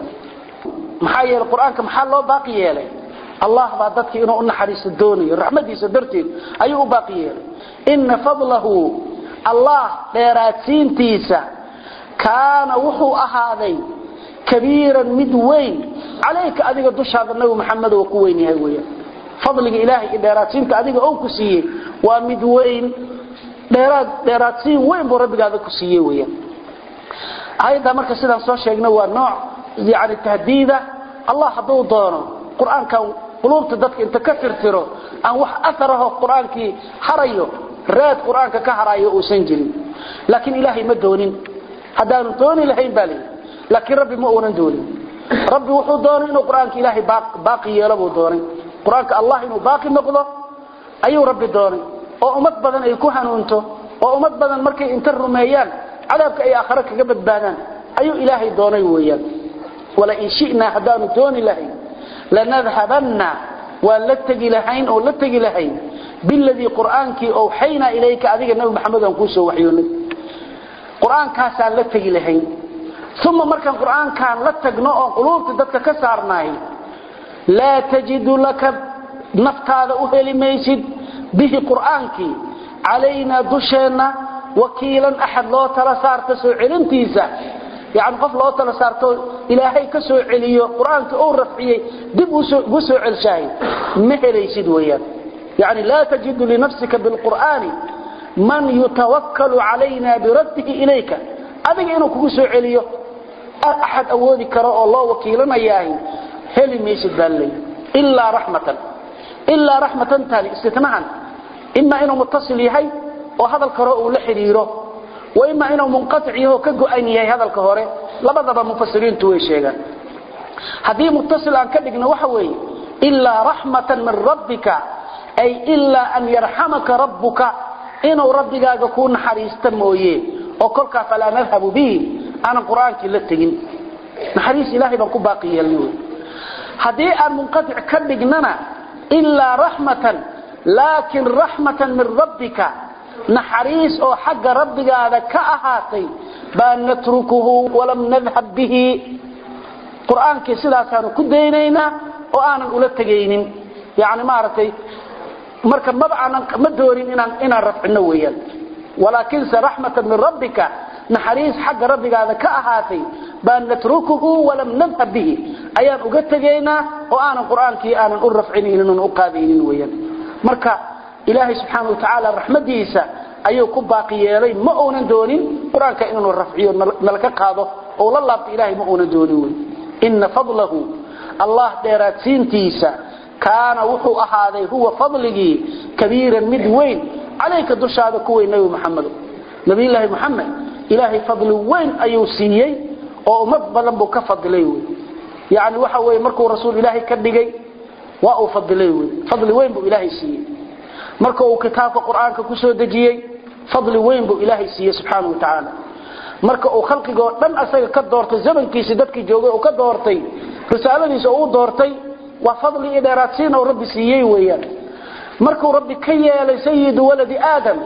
محايا القرآن كمحال له باقي لي الله بعدتك إنه نحريس الدوني الرحمة دي سدرتي أيه باقي لي إن فضله الله ديراتين تيسا كان وحو أهاذي كبيرا مدوين عليك أذيك دوش هذا النبي محمد وكويني هايويا فضلك إلهي ديراتين كأذيك أوكسيه ومدوين ديراتين وين بربك هذا كسيه ويا هذا مركز سيدان صور شيئنا هو النوع يعني التهديدة الله حضو دونه قرآن كان قلوب تددك انت كثر ترو أن وح أثره القرآن كي حريه راد قرآنك كهرايو وسنجري لكن إلهي ما دونين هدان دوني لهين بالي لكن ربي ما أورن دوني ربي وحو دوني إنه قرآنك إلهي باقي يلبو دوني قرآنك الله إنه باقي نقضه أيو ربي دوني oo ummad badan ay ku hanuunto oo ummad badan markay inta rumeeyaan cadaabka ay aakhira kaga badbaadaan ayuu ilaahay doonay weeyaan wala in shi'na hadanu dooni lahayn lanadhabanna wala tagi lahayn oo la tagi lahayn billadhi qur'aanki oo hayna ilayka adiga nabi maxamed aan ku soo waxyoonay qur'aankaas aan la tagi lahayn thumma markan qur'aankan la tagno oo quluubta dadka ka saarnay la tajidu laka naftaada u helimaysid bihi qur'aanki علينا دشنا وكيلا أحد لو تلسارت سو علنتيسا يعني قف لو تلسارتو إلهي كسو عليو قرآن كأو رفعيه دب وسو علشاي مهلي سدويا يعني لا تجد لنفسك بالقرآن من يتوكل علينا برده إليك أذيك إنه كسو عليو أحد أولي كراء الله وكيلنا إياه هلي ميسد باللي إلا رحمة تالي استثناء إما إنه متصل يهي وهذا القراء لحريره وإما إنه منقطع يهو كقوأين يهي هذا القراء لبضب مفسرين توي شيئا هذه متصل عن كدقنا وحوي إلا رحمة من ربك أي إلا أن يرحمك ربك إنه ربك يكون حريص تمويه وقلك فلا نذهب به أنا القرآن كلتين حريص إلهي بنكو باقي اليوم هذه المنقطع كدقنا إلا رحمة لكن رحمة من ربك نحريس أو حق ربك هذا كأهاتي بأن نتركه ولم نذهب به قرآن كسلا كانوا كدينينا وآنا أولتقينين يعني مارتي مركب مبعنا مدورين إنا رفع النويا ولكن رحمة من ربك نحريس حق ربك هذا كأهاتي بأن نتركه ولم نذهب به أيان أولتقينا وآنا قرآن كي آنا أرفعنين ونقاذين ويا marka ilaahay subhanahu wa ta'ala rahmadiisa ayuu ku baaqiyay ma oonan doonin quraanka inuu rafciyo nalka qaado oo la laabto ilaahay ma oonan doonin inna fadlahu allah dheeraadsiintiisa kaana wuxuu ahaaday huwa fadligi kabiiran mid weyn alayka dushaada ku weyn nabi muhammad ilaahay fadli weyn ayuu siiyay oo ummad badan buu ka fadlay yaani waxa weey markuu rasuul ilaahay ka dhigay waa fadli weyn buu ilaahay siiyay marka uu kitaabka quraanka ku soo dajiyay fadli weyn buu ilaahay siiyay subhanahu wa ta'ala marka uu khalqiga dhan asaga ka doortay zamankiisa dadkii joogay oo ka doortay risaaladiisa oo doortay waa fadli idaraadsiin oo rabbi siiyay weeyaan marka rabbi ka yeelay sayyidu waladi aadam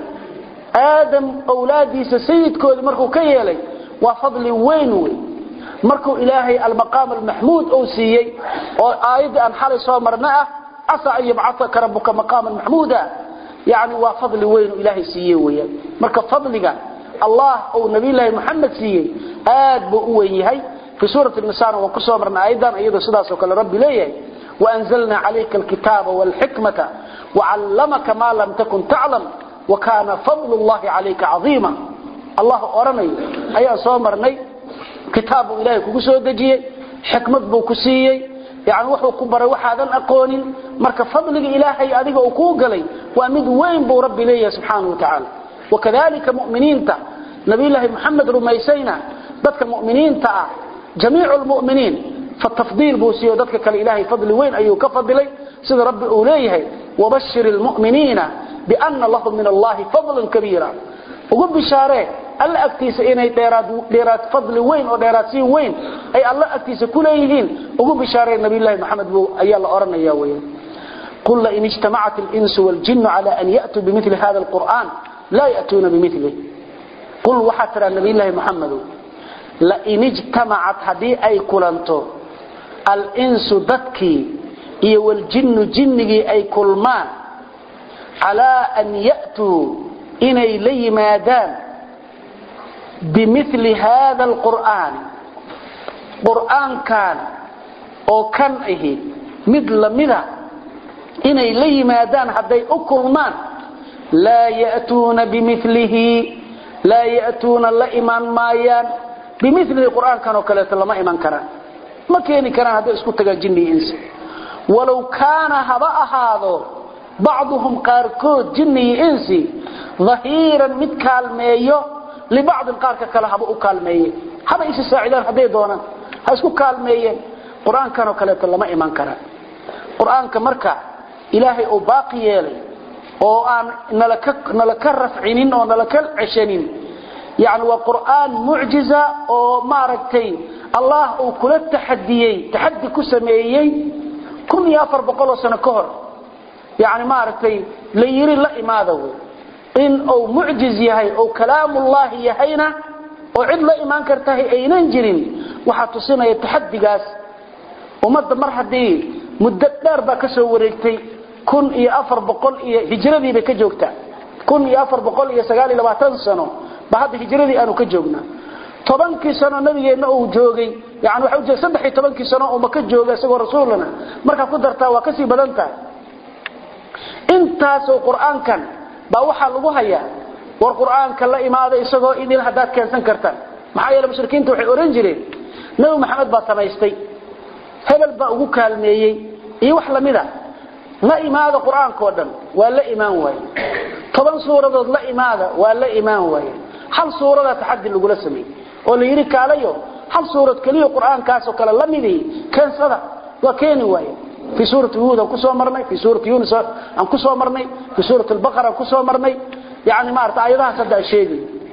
awlaadiisa sayidkooda markuu ka yeelay waa fadli weyn markuu ilaahay al-maqam al-mahmud oo siiyay oo aayad aan xalay soo marnaa asa ay yab'athaka rabbuka maqaman mahmuda yani waa fadli weyn ilaahay siiyay weeyaan marka fadliga allah oo nabi ilaahay muhammad siiyay aad buu u weyn yahay fi suurati an-nisaa oo ku soo marnaa aydan iyadoo sidaas oo kale rabbi leeyahay wa anzalna alayka al-kitaaba wal hikmata wa 'allamaka ma lam takun ta'lam wa kana fadlullahi alayka 'azima allah oranay ayaa soo marnay كتاب إلهي كوسو دجيه حكمت بو كسيي يعني وحو كبره waxaadan aqoonin marka fadliga ilaahay adiga oo ku galay waa mid weyn buu rabbi leeyahay subhanahu wa ta'ala wakadalika mu'miniinta nabi ilaahi muhammad rumaysayna dadka mu'miniinta jamiicul mu'miniin fatafdiil buu siyo dadka kale ilaahay fadli weyn ayuu ka fadilay sida rabbi uu leeyahay wabashiril mu'miniina bi anna lahum min allahi fadlan kabira ugu bishaare alla agtiisa inay dheeraad fadli weyn oo dheeraadsiin weyn ay alla agtiisa ku leeyihiin ugu bishaare nabi ilaahi muhammad buu ayaa la oranaya weeyaan qul la in ijtama'at al-insu wal jinnu ala an ya'tu bimithli hadha al-qur'an la ya'tuna bimithlihi qul wa hatra nabi ilaahi muhammad la in ijtama'at hadi ay kulanto al-insu dadki iyo wal jinnu jinnigi ay kulmaan ala an ya'tu inay la yimaadaan بمثل هذا القرآن كان أو كان مثل مذا إني لي مادان حتى أكرمان لا يأتون بمثله لا يأتون لإيمان مايان بمثل القرآن كانوا كلا لما إيمان كران ما كان هذا اسكت جني إنس ولو كان هباء هذا بعضهم قاركود جني إنسي ظهيرا متكال مايو لبعض القارك كلا هبا وكالميه هبا ايش ساعدان هدي دونا هاسكو كالميه قران كانوا كلا لما ايمان كرا قران كمركا الهي او باقي يلي oo aan nalaka rafcinin oo nalaka ceshanin يعني وقرآن معجزة وماركتي الله وكل تحدي كسميي كن يافر بقوله سنة كهر يعني ماركتي ليري الله ماذا إن أو معجز يهي أو كلام الله يهينا وعد الله إيمان كرتهي أينان جرين وحاتصينا يتحدي قاس ومد مرحدي مدة داربا كسوريكتي كن يافر بقول هجربي بكجوكتا كن يافر بقول سقالي لما تنسنو بعد هجرتي أنا كجوجنا طبعاً كسنة نبي إنه جوجي يعني وحوج 13 سنة وما كجوجا سوى رسولنا مركب قدرته وكسي بدنته أنت سو قرآن كان بوحى لوهيا والقرآن كلا إمادة يسوع إن الهدات كان سنكرتان معايا المشركين توحي أورنجري نبي محمد باتمايستي هبل بقى كلمية يوحى لمذا لا إمادة قرآن كودن ولا إيمان واي طبعاً سورة لا إمادة ولا إيمان واي هل سورة تحدي اللي قول سمي واللي يريك عليه هل سورة كليه قرآن كاسو كلا لمذي كان صدق وكين واي في سورة هود أنكسوا مرني في سورة يونس أنكسوا مرني في سورة البقرة أنكسوا مرني يعني ما أرتع أيضا صدق شيء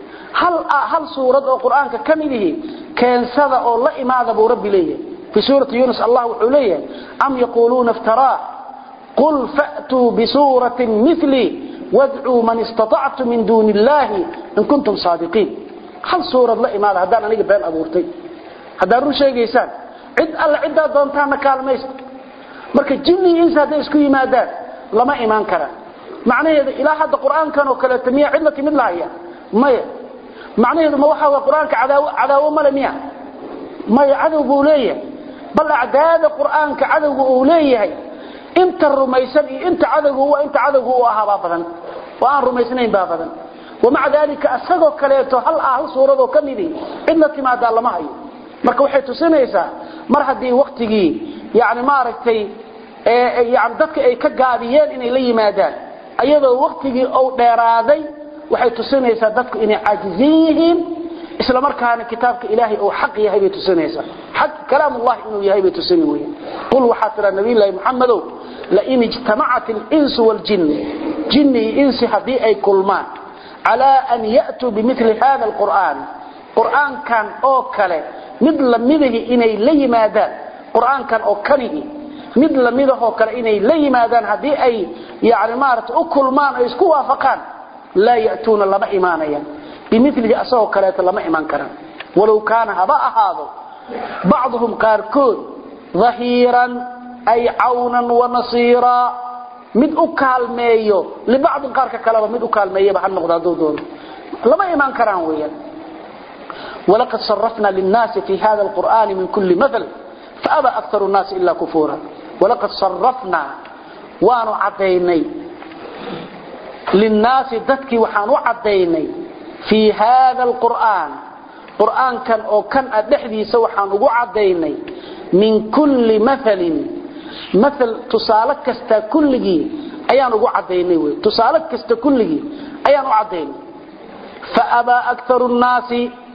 هل سورة القرآن كمذي كان صدق الله إمادة برب ليه في سورة يونس الله وحوليه أم يقولون افتراء قل فأتوا بسورة مثلي وادعوا من استطعتم من دون الله إن كنتم صادقين هل سورة الله إمادة هدانا نيجي بين أبورتي هدان رشي جيسان عدة دونتانا كالميس مركا جني إنسا ديسكو إمادات لما إيمان كرا معنى هذا إلى حد القرآن كانوا كالتمية عدة من الله مايا معنى هذا موحى القرآن كعداوة ملمية مايا عدو بولية بل أعداد القرآن كعدو بولية انت الرميسان انت عدو وانت عدو وها بابدا وان رميسنين بابدا ومع ذلك اسغو كليتو هل سورده كميدي cidna ما دال ما hayo marka waxay tusinaysaa mar hadii waqtigi yaani ma aragtay yaani dadka ay ka gaabiyeen inay la yimaadaan ayadoo waqtigi oo dheeraaday waxay tusinaysaa dadku inay ajiziin isla markaana kitaabka ilaahi oo xaq yahay bay tusinaysaa xaq kalaam allah inuu yahay bay tusinaysaa qul waxa tira nabi ilaahi muhammad la in ijtama'at al-ins wal-jinn jinni insi hadii ay kulmaan ala an ya'tu bimithli hadha al-quran quran kan oo kale mid lamidahi inay la yimaadaan quran kan oo kalihi mid lamidaho kale inay la yimaadaan hadii ay yaani maarta u kulmaan ay isku waafaqaan la ya'tuna lama iimaanayaan بمثله أسوه كلاة لما إيمان كران ولو كان هباء هذا بعضهم قاركون ظهيرا أي عونا ونصيرا مد أكال ميو لبعض قارك كلام مد أكال ميو بحن نقضى دون لما إيمان كران ويا ولقد صرفنا للناس في هذا القرآن من كل مثل فأبى أكثر الناس إلا كفورا ولقد صرفنا وانو عديني للناس ذاتك وحانو عديني في هذا القرآن قرآن كان أو كان أدحدي سوحان وعديني من كل مثل تصالك كستا كله أيان وعديني تصالك كستا كله أيان وعديني فأبى أكثر الناس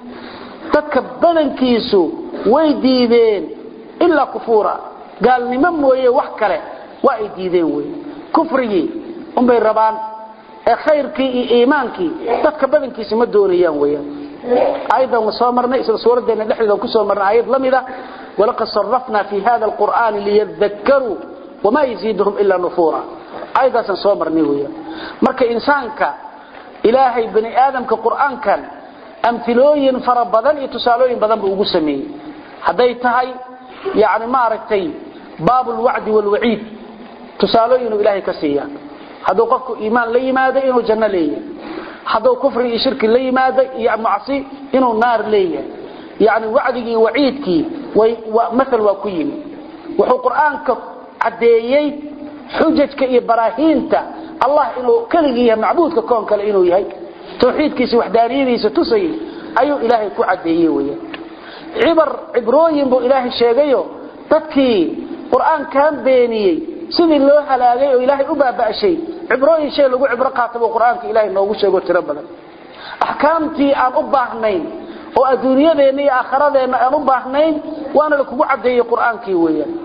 تتكبلن كيسو ويديدين إلا كفورا قال نمم ويه وحكله ويديدين كفري أم بيربان خيركي إيمانكي dadka badankiisa ma doonayaan weeyaan ayda musamarna isla suuradeena dhexdeeda ku soo marnay ayad lamida walaqad sarrafna fi hada alquran liyadhakkaru wama yaziduhum illa nufura ayda san soo marnay weeyaan marka insaanka ilaahay bani aadamka quraankan amthilooyin fara badan iyo tusaalooyin badan buu ugu sameeyay haday tahay yaani ma aragtay baabul wa'd wal wa'id tusaalooyin ilaahay ka siiyaa haduu qofku iimaan la yimaado inuu janno leeyahay haduu kufri iyo shirki la yimaado iyo macsi inuu naar leeyahay yaani wacdigi waciidki way مثل waa ku yimi wuxuu quraanka cadeeyay xujajka iyo baraahiinta allah inuu kaligiisa macbuudka koon kale inuu yahay tawxiidkiisa waxdaaniyadiisa tusay ayuu ilaahay ku cadeeyay weeyaan ibrooyin buu ilaahay sheegayo dadkii quraankan beeniyay sidii loo halaagay oo ilaahay u baaba'shay ibrooyin shay lagu ibro qaatay quraanka ilaahay noogu sheego tiro badan ahkaamtii aan u baahnayn oo adduunyadeena iyo aakhiradeena aan u baahnayn waana la kugu cadeeyay quraankii weeyaan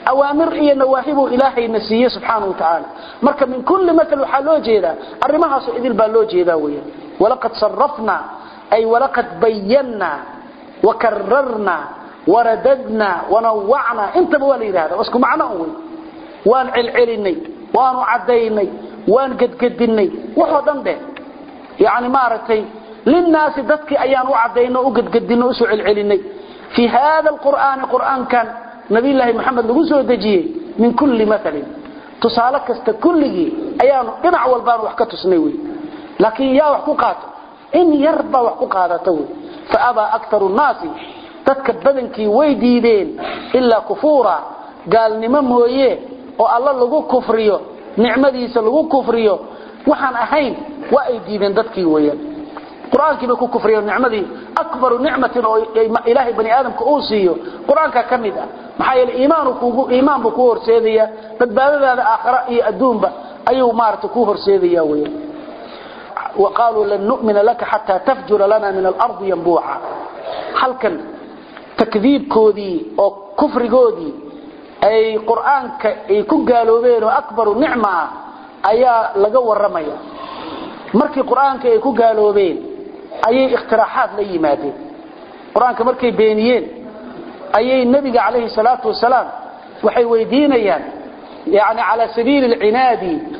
أوامر إيه نواهبه إلهي نسيه سبحانه وتعالى مركب من كل مثل وحلو جيدا أرمها سئذ البالو جيدا ويا ولقد صرفنا أي ولقد بينا وكررنا ورددنا ونوعنا انت بولي هذا واسكو معنا أول وان علعلني وان عديني وان قدقدني وحوضا به يعني مارتي للناس ذاتك أيان وعدينا وقدقدنا وسوع العلني في هذا القرآن كان نبي الله محمد لغسو دجيه من كل مثل تصالك استكله أيان إنع والبان وحكته سنوي لكن يا وحقوقاته إن يرضى وحقوقاته فأبى أكثر الناس تتكبدنك ويديدين إلا كفورا قال نمم ويه والله لغو كفريو نعمديس لغو كفريو وحان أهين وأيديدين دتكي ويه قرآن كما يكون كفرية النعمة أكبر نعمة إلهي بني آدم كأوسيه قرآن كمدة محايا الإيمان بكوهر سيدية تدبال هذا آخر أدوم أيو مارت كوهر سيدية ويه وقالوا لن نؤمن لك حتى تفجر لنا من الأرض ينبوعا حلقا تكذيب كودي أو كفر كودي أي قرآن يكون قالوا بينه أكبر نعمة أيا لقوا الرمية مركي قرآن يكون قالوا بين أي اختراحات لي مادي قرآن مركي بينيين أي النبي عليه الصلاة والسلام وحي ويدينيا يعني على سبيل العناد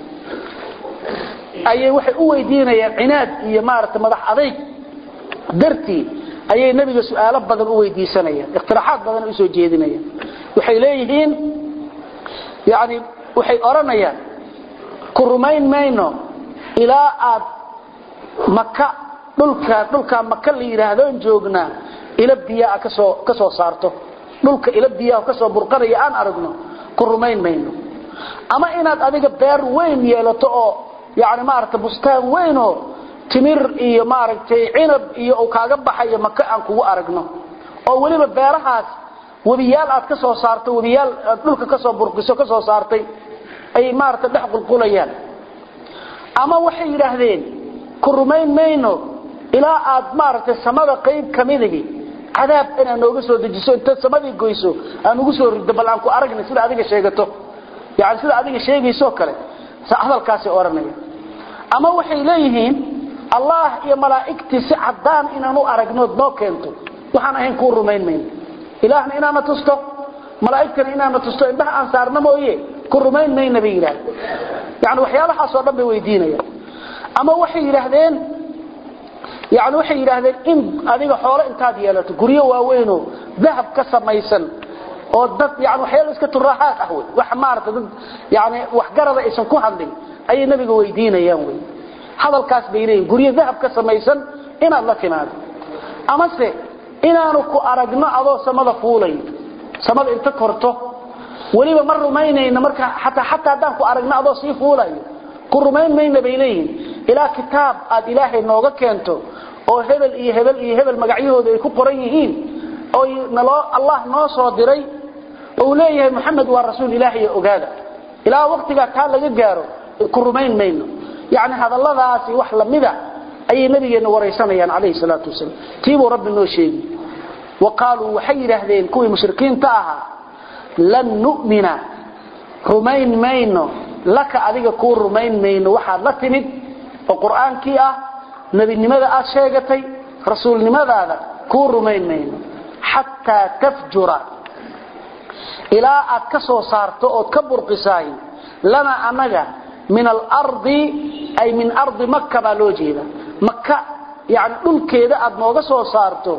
أي وحي ويدينيا عناد يمارة مدح أضيك درتي أي النبي سؤال بدل ويدي سنيا اختراحات بدل يسوي جيدينيا وحي ليهين يعني وحي أرنيا كرمين مينو إلى مكة دلك مكة اللي يراهدون جوجنا إلى البياء كسو صارته دلك إلى البياء كسو برقرية أن أرجنا كرمين مينو أما إن أديك بير وين يلتقى يعني ما أردت بستان وينه تمر إيه ما أردت عنب إيه أو كعب حي مكة أنكو أرجنا أو ولي ببيرهاس وبيال كسو صارته وبيال دلك كسو برقسو كسو صارتي أي ما أردت لحق القليان أما وحي يراهدين كرمين مينو إلى أدمارة السماء قيب كميده عذاب إنا نوغسو دجسو انت السماء يقويسو نوغسو ردبال أنكو أرقنا سيدا أديك شيغتو يعني سيدا أديك شيغي سوكالي سأحضر كاسي أورنية أما وحي إليهين الله يا ملائكتي سعدان إنا نو أرقنو دنو كنتو وحانا هين كرمين مينو إلهنا إنا نتستو ملائكتنا إنا نتستو إنها أنصار نمويه كرمين مين نبي إله يعني وحيالها حصولا بويدينيا أما وحي يراهدين يعني وحي يراهدين إن أذيك حوالي انتاد يالته قرية واوينه ذهب كسميسا ودد يعني وحيال اسكت الراحات أحوال وحمارة يعني وحقرة إيسان كوهندين أي نبي ويدينيا وي هذا الكاس بينين قرية ذهب كسميسا إنا الله كناد أما سي إنا نكو أرقنا أضو سمد فولي سمد انت كورتو وليبا مروا مينين مركا حتى دانكو أرقنا أضو سيفولي كرمين مين بينين إلى كتاب آد إلهي نوغا كينتو أو هبل مقعيهود يكو قريهين أو الله نوصو ديري أو ليه محمد والرسول إلهي أقادا إلى وقتك كان لغا جارو كرمين مين يعني هذا الله ذاتي وحلا مذا أي نبي وريسانيا عليه الصلاة والسلام تيبوا رب النوشي وقالوا وحي هذين كوي مشركين تاها لن نؤمن رمين مينو لك أذيك كور رمين مينو وحاد لا تمد وقرآن كي نبي لماذا شيغتي رسول لماذا هذا كور رمين مينو حتى تفجر إلى أكسو صارتو أو تكبر قساي لنا أمجا من الأرض أي من أرض مكة بالوجيدة مكة يعني قل كده أدنوغا سو صارتو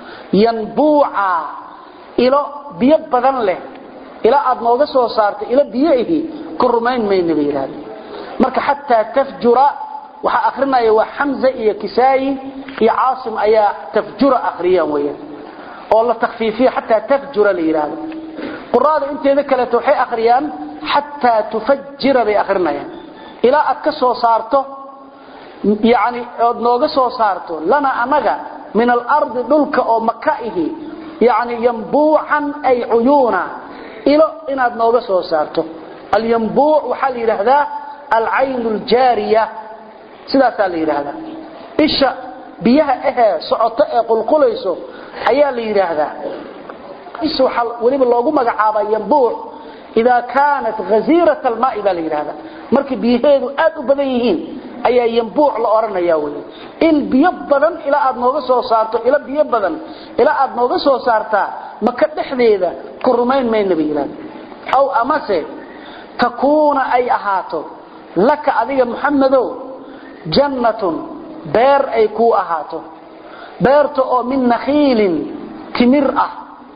ينبوعا إلى بيبضن له إلى أدنوغا سو صارتو إلى بيئه كرمين مين بيراد marka hatta tafjura waxa akhrinayo waa hamza iyo kisaayi iyo aasim ayaa tafjura akhriyan weeyaan oo la takhfiifiyo hatta tafjura liiraado quraada inteeda kale waxay akhriyaan hatta tufajjira bi akhrinayan ila ad ka soo saarto yaani od nooga soo saarto lana anaga min al-ard dulka oo makaihi yaani yanbuuhan ay uyuna ila inaad nooga soo saarto الينبوع وحال يرهدا العين الجارية سلاسة يرهدا إيش بيها سعطاء قلقليسو أيها يرهدا إيش وحال وليب الله قمك عابا ينبوع إذا كانت غزيرة الماء بالإرادة مركب بيهيدو أدو بديهين أي ينبوع لأورنا ياوي البيضا إلى أدنوغ صارتو إلى بيضا إلى أدنوغ صارتا ما كدح ليدا كرمين من النبي أو أمسي تكون أي أهاتو لك أذي محمدو جنة بير أي كو أهاتو بيرتو من نخيل تمرأة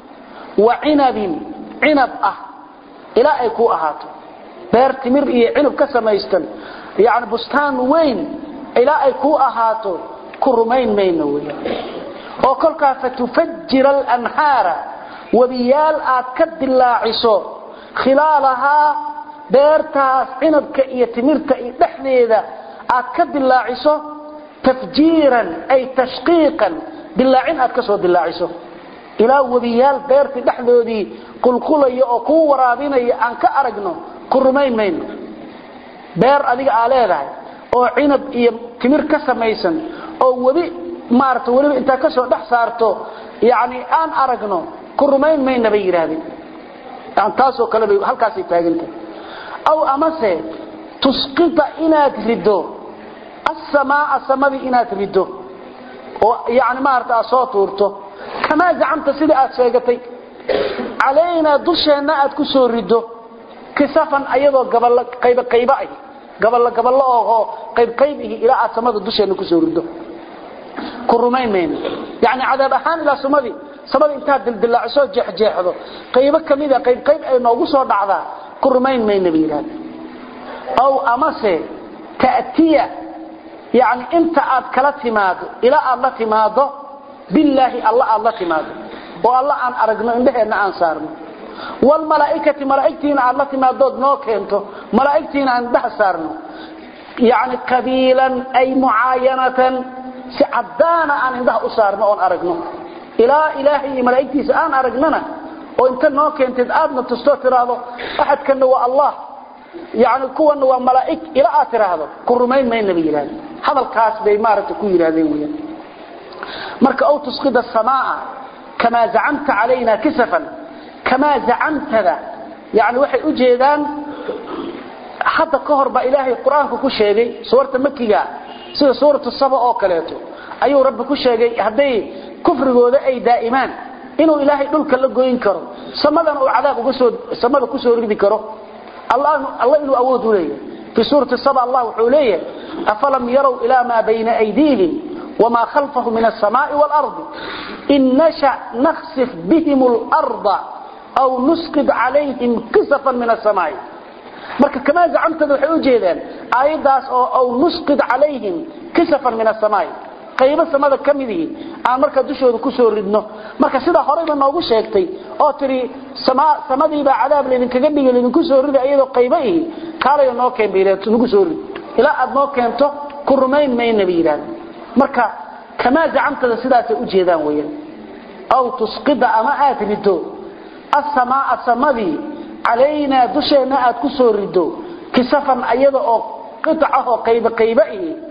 وعنب عنب إلى أي كو أهاتو بير تمر إيه عنب كسميستن يعني بستان وين إلى أي كو أهاتو كرمين مينوية وكلك فتفجر الأنهار وبيال آكد اللاعسو خلالها بيرتاس عنبك إيه تمرك إيه دحليذا آكد اللاعسو تفجيرا أي تشقيقا باللاعين أكسو باللاعسو إلى وبيال بيرتي دحلو دي قلقل يأكو ورابين أنك أرقنو كرمين مينو beer adiga aaleedahay oo cinab iyo timir ka samaysan oo wadi maarto waliba inta ka soo dhax saarto yaani aan aragno ku rumayn meeyna bay yiraahdeen aan taasoo kale bay halkaas taaganta aw amase tusqita inaad rido as-samaa samadi inaad rido oo yaani maarta soo tuurto kama zacamta sida aad sheegatay علينا دشنا aad ku soo rido kisafan ayadoo gabal qayb ay gabal oo qayb ila asamada dusheena ku soo rido ku rumayneen yaani cadaab ahaan ila samadi inta dildilaacsoo jeexjeexdo qayb kamida qayb ay noogu soo dhacdaa ku rumayneen nabiga aw amase taatiya yaani inta aad kala timaado ila aad la timaado billahi allah timaado oo allah aan aragno indheena aan saarno والملائكة ملائكتين الله ما دود نوكينتو ملائكتين عن دحسارنا يعني قبيلا أي معاينة سعدانا عن ده أسارنا وان أرقنا إلهي ملائكتي سآن أرقننا وانت نوكينت آدنا تستوتر هذا أحد كان هو الله يعني كون هو ملائك إلى آتر هذا كرمين ما النبي إلهي هذا القاس بإمارة كوير هذه مرك أو تسقط السماء كما زعمت علينا كسفا كما زعمت هذا يعني waxay u jeedaan hadda ka hor ba ilaahay quraanka ku sheegay suurta makiga sida suurta saba oo kaleeto ayuu rabbi ku sheegay haday kufrigooda ay daa'iman inuu ilaahay dhulka la gooyin karo samadan oo cadaab uga soo samada ku soo ridi karo allah inuu awood u leeyahay fi suurta saba allah wuxuu leeyahay afalam yaraw ila ma bayna aydihim wama khalfahum min as-samaa'i wal ardi in nasha nakhsif bihim al-ardha أو نسقط عليهم كسفا من السماء marka kama zacamtada waxay u jeedaan aayadaas oo nusqid alayhim kisafan min as-samaa qayb samada kamidii aan marka dushooda ku soo ridno marka sida horeyba noogu sheegtay oo tiri samadii ba cadaab leedin kaga dhigay leedin ku soo riday ayadoo qaybahay kaalayo noo keenbileed nagu soo rid ila aad noo keento ku rumayn may nabiyaan marka kama zacamtada sidaas u jeedaan weeyaan aw tusqida ama aatbido السماء السمدي علينا دشنا aad ku soo rido kisafan ayada oo qitaca oo qayb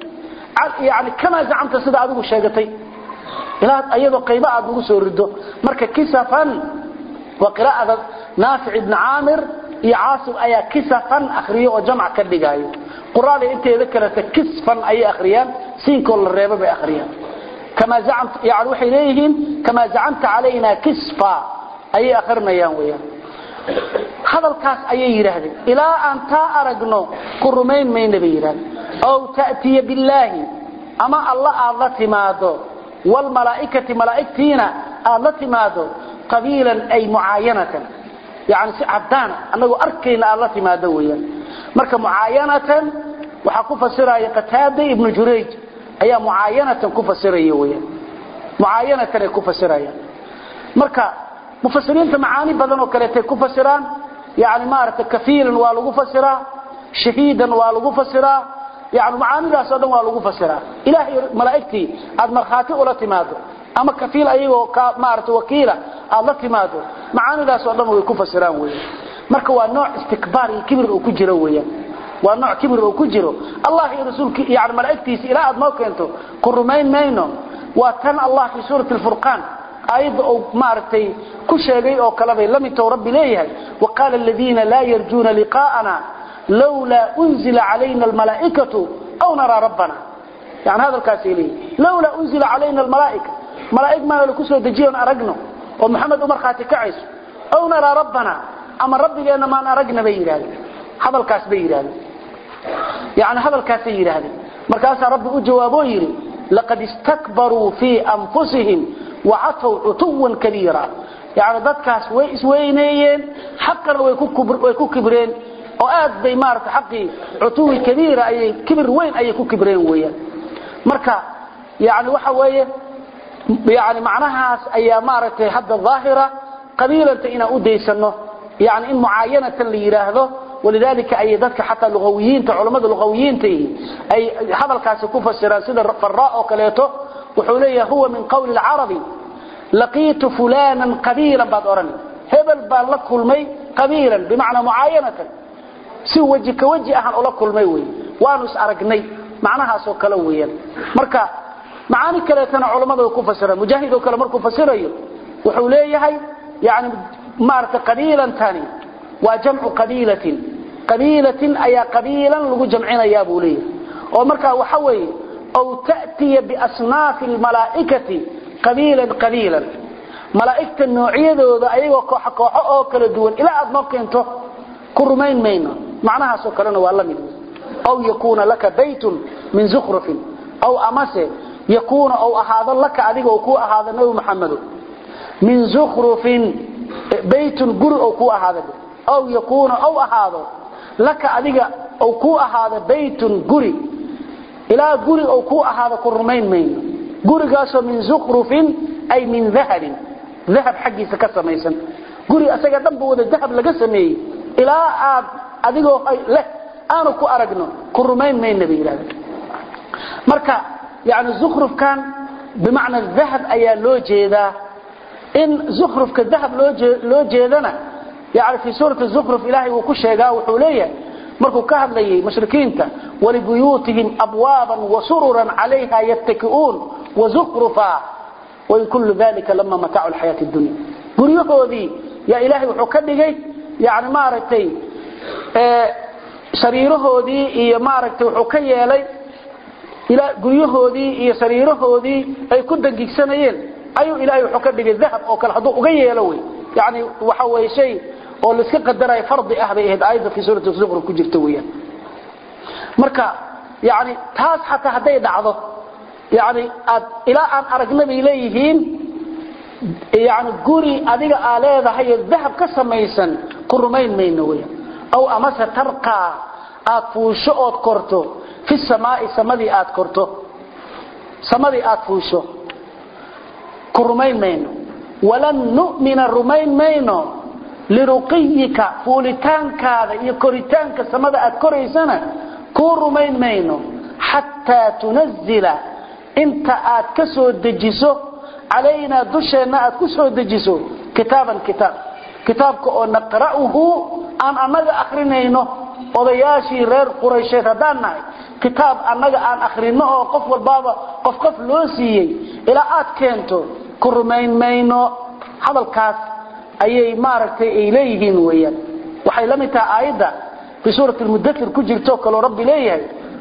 يعني كما زعمت sida adigu sheegatay ila ayada qayb aad ugu soo rido marka kisafan wa qiraa'ada Nafi' ibn Amir iyo Asim ayaa kisafan akhriyo oo jamc ka dhigayo quraada inteeda kale kisfan ay akhriyaan siinko la reebo bay akhriyaan kama زعمت يعني waxay leeyihiin kama زعمت علينا kisfa أي أخرنا يا ويا هذا الكاس أي يرهد إلى أن تأرجنا كرمين من نبيران أو تأتي بالله أما الله تماده والملائكة ملائكتنا الله تماده قبيلا أي معاينة يعني عبدانا أنه أركينا الله تماده ويا مرك معاينة وحكوف سرايا قتادة ابن جريج أي معاينة كوف سرايا ويا معاينة كوف سرايا مرك مفسرين معاني بدن وكلته كفسران يعني مارته كفيلا ولو فسرا شهيدا ولو فسرا يعني معاني ذا سدن ولو فسرا الهي ملائكتي اد مرخاتي ولا تمادو اما كفيل ايغو مارته وكيله الله تمادو معاني ذا سدن way ku fasiraan way marka waa nooc istikbaar iyo kibir oo ku jiro weeyaan waa nooc kibir oo ku jiro allah iyo rasuulki yani malaa'iktiisa ila aad ma keento ku rumayn mayno waa tan allah fi suurat al-furqan ayad oo maartay ku sheegay oo kala bay lamid rabbi leeyahay waqala alladheena la yarjuna liqa'ana lawla unzila alayna almalaa'ikatu aw nara rabbana yani hada alkaasili lawla unzila alayna almalaa'ika malaa'ik ma la ku soo dajiyo aragno oo maxamed umar qaati kacayso aw nara rabbana ama rabbigeena ma aragna bay yiraahdeen hadalkaas bay yiraahdeen yani hadalkaas ay yiraahdeen markaas rabbi u jawaabo yiri laqad istakbaru fi anfusihim وعطوا عتوا كبيرا يعني dadkaas way isweynayeen xaqana way ku kibreen oo aad bay maarta xaqi عتوي كبيرا ay kibir weyn ay ku kibreen weeyaan marka yani waxa weeye يعني macnahaas ayaa maartay hadda dhaahira qabiilanta ina u deysano يعني in muaayanatan la yiraahdo ولذلك ay dadka hatta luqawiyiinta culimada luqawiyiinta ay hadalkaas ku fasiraan sida farraa oo kaleeto wuxuu leeyahay huwa min qawl al-arabi لقيت فلانا قبيلا بعد أرني هبل بالله كلمي قبيلا بمعنى معاينة سي وجهك وجه أهل الله كلمي وي وانس أرقني معناها سو كلويا مركا معاني كلاتنا علماء يكون فسرا مجاهد وكلا مركو فسرا وحوليه يعني مارت قبيلا ثاني وجمع قبيلة أي قبيلا لغو جمعنا يا بوليه ومركا وحوي أو تأتي بأصناف الملائكة قبيلا ملائكه النوعيدooda ayagoo koox oo kala duwan ila aad markeento kurmayn mayno macnaha soo kalena waa la mid aw yakuna laka baytun min zukhruf aw amase yakuna aw ahada laka adiga oo ku ahada nabi maxamed min zukhruf baytun gur oo ku ahada aw yakuna aw ahado laka adiga oo ku ahada baytun guri ila guri oo ku ahada kurmayn mayno gurigaasoo min zukhrufin ay min dhahab xaqiisa ka samaysan guri asaga dhanba wada dahab laga sameeyay ilaa aad adigoo leh aanu ku aragno ku rumayn may nabi ilaahay marka yaani zukhrufkan bimaana dhahab ayaa loo jeedaa in zukhrufka dhahab loo jeedana yaani fi suurat az-zukhruf ilaahay uu ku sheegaa wuxuu leeyahay markuu ka hadlayay mushrikiinta wali buyutihim abwaban wa sururan alayha yattaki'un وزخرفا وكل ذلك لما متاع الحياة الدنيا غريهودي يا إلهي وحو كدغي يعني مارتي سريرهودي iyo maaragtay wuxuu ka yeelay ila guryahoodii iyo sariirahoodii ay ku dangigsanayeen ayu ilaahay wuxuu ka dhigay dahab oo kala haduu uga yeelo way yani waxa way shay oo la iska qadaray fardi ah bay aayada fi suurat az-zukhruf ku jirto weeyaan marka yani taas hatta haday dhacdo يعني إلى أن أرقنا بإليهين يعني قولي أذيك آلية هي الذهب كسميسا قرمين مينوية أو أمسا ترقى آتفوشو أتكورتو في السماء سمدي آتكورتو سمدي آتفوشو قرمين مينو ولن نؤمن الرمين مينو لرقيك فولتانك هذا يكوريتانك سمدي آتكوريسانا قرمين مينو حتى تنزل انت aad ka soo dejiso علينا دشنا aad ku soo dejiso kitaabka oo naqra'uhu aan anaga akhrinayno odayaashii reer quraysheed hadanahay kitaab anaga aan akhrino oo qof walbaaba qof loo siiyay ila aad keento ku rumaynmayno hadalkaas ayay maaragtay ay leeyihiin weeyaan waxay la mid tahay aayada fi suurat al-mudaththir ku jirto kale rabbi leeyahay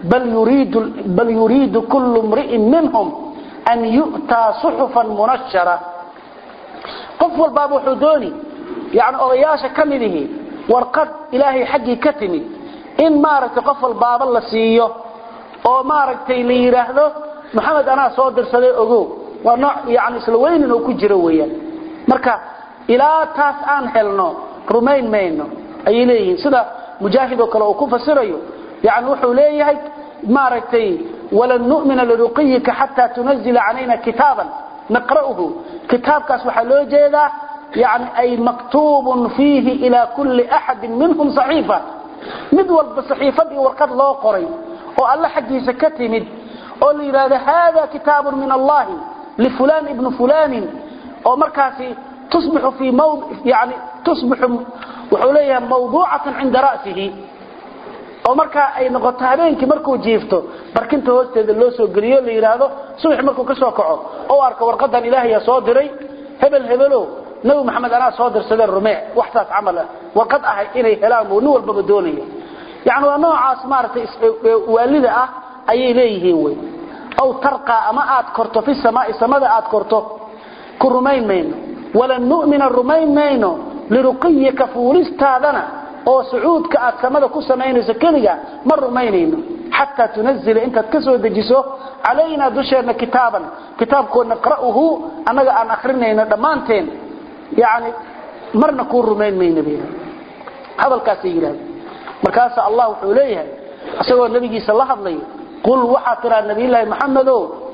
بل يريد كل امرئ منهم أن يؤتى صحفا منشرة قفوا الباب حدوني يعني أغياشا كمده ورقد إلهي حقي كتمي إن مارك قفوا الباب الله سيئه أو مارك تيلي رهده محمد أنا صادر صديق أقو ونوع يعني سلوين إنه كجرويا مركا إلى تاس آن هلنو رمين مينو أي ليه سيدا مجاهد وكلا وكوفة سريو يعني وحو ليه ماركتي ولن نؤمن لرقيك حتى تنزل علينا كتابا نقرأه كتاب كاس وحلو جيدا يعني أي مكتوب فيه إلى كل أحد منهم صحيفة مدول بصحيفة ورقد الله قري والله حقي سكتي مد قول لي هذا كتاب من الله لفلان ابن فلان ومركاسي تصبح في موضع يعني تصبح وحوليها موضوعة عند رأسه oo marka ay noqoto habeenkii markuu jiifto barkinta hoosteeda loo soo galiyo la yiraahdo subax markuu ka soo kaco oo arka warqadan Ilaahay soo diray hebelo nabi maxamed ana soo dirsaday rumee waxtaas amal waqad ahay inay helaan oo walba badoonayo yaani waa noocaas maartay waalida ah ayay leeyihiin way aw tarqa ama aad korto fi samaa'i samada aad korto ku rumaynayno wala nu'mina rumaynayno liruqiyaka fulistaadana oo suuudka aad samada ku sameynayso kaliya ma rumaynayno hatta tunzila inta kasoo dejiso علينا دشنا كتاب كنا نقرأه أنا أن أخرنا دمانتين يعني مرنا كون رمين من نبينا هذا الكاسير مركاس الله حوليه أسوى النبي صلى الله عليه وسلم قل وحطر النبي الله محمد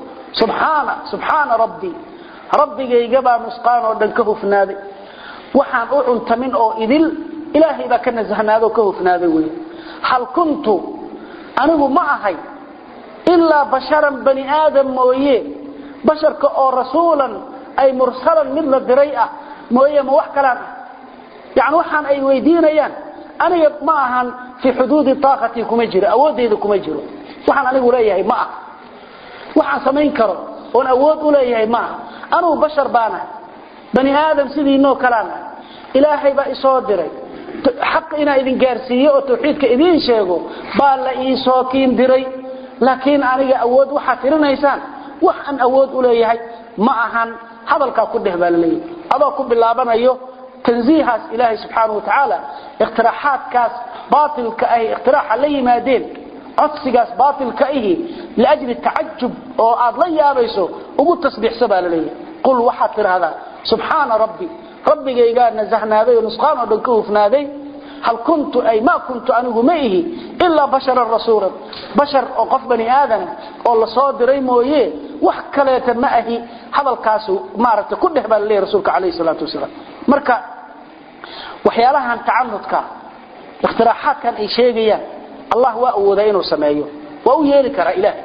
سبحان ربي جيجبا مسقان ودنكه في نادي وحان أعنت من أو إذل إلهي بكنا زهناده كه في نادي هل كنت أنا معهي إلا بشرا بني آدم مويه بشر كأو رسولا أي مرسلا مثل الدريئة مويه موحكلا يعني وحان أي ويدين أنا معها في حدود طاقتي كمجر أود إذا كمجر وحان أنا أقول إياه معه وحان سمين كرم وأنا أود إليه معه أنا بشر بانا بني آدم سيدي إنه كلانا إلهي بقى صادري حق إنا إذن قارسيه وتوحيدك إذن شيئه بالا إيساكين دري لكن أنا أود وحفرنيسان وحن أود إليه معهن هذا الكاكده بالله هذا كب الله بنيه تنزيه إلهي سبحانه وتعالى اقتراحات كاس باطل كأي اقتراح عليه ما دين عطسكاس باطل كأيه لأجل التعجب وأضلي يا بيسو وقل تسبيح سبال لي قل وحفر هذا سبحان ربي قال نزحنا ذي ونسقان ودنكوفنا ذي هل كنت أي ما كنت أنه مئه إلا بشر الرسول بشر وقف بني آدم والله صادري مويه وحكالية مئه هذا الكاس مارت كله بالله رسولك عليه الصلاة والسلام مركا وحيالها أن تعنتك اقتراحات كان أي شيء الله وأوذين وسمايه وأويلك رأيله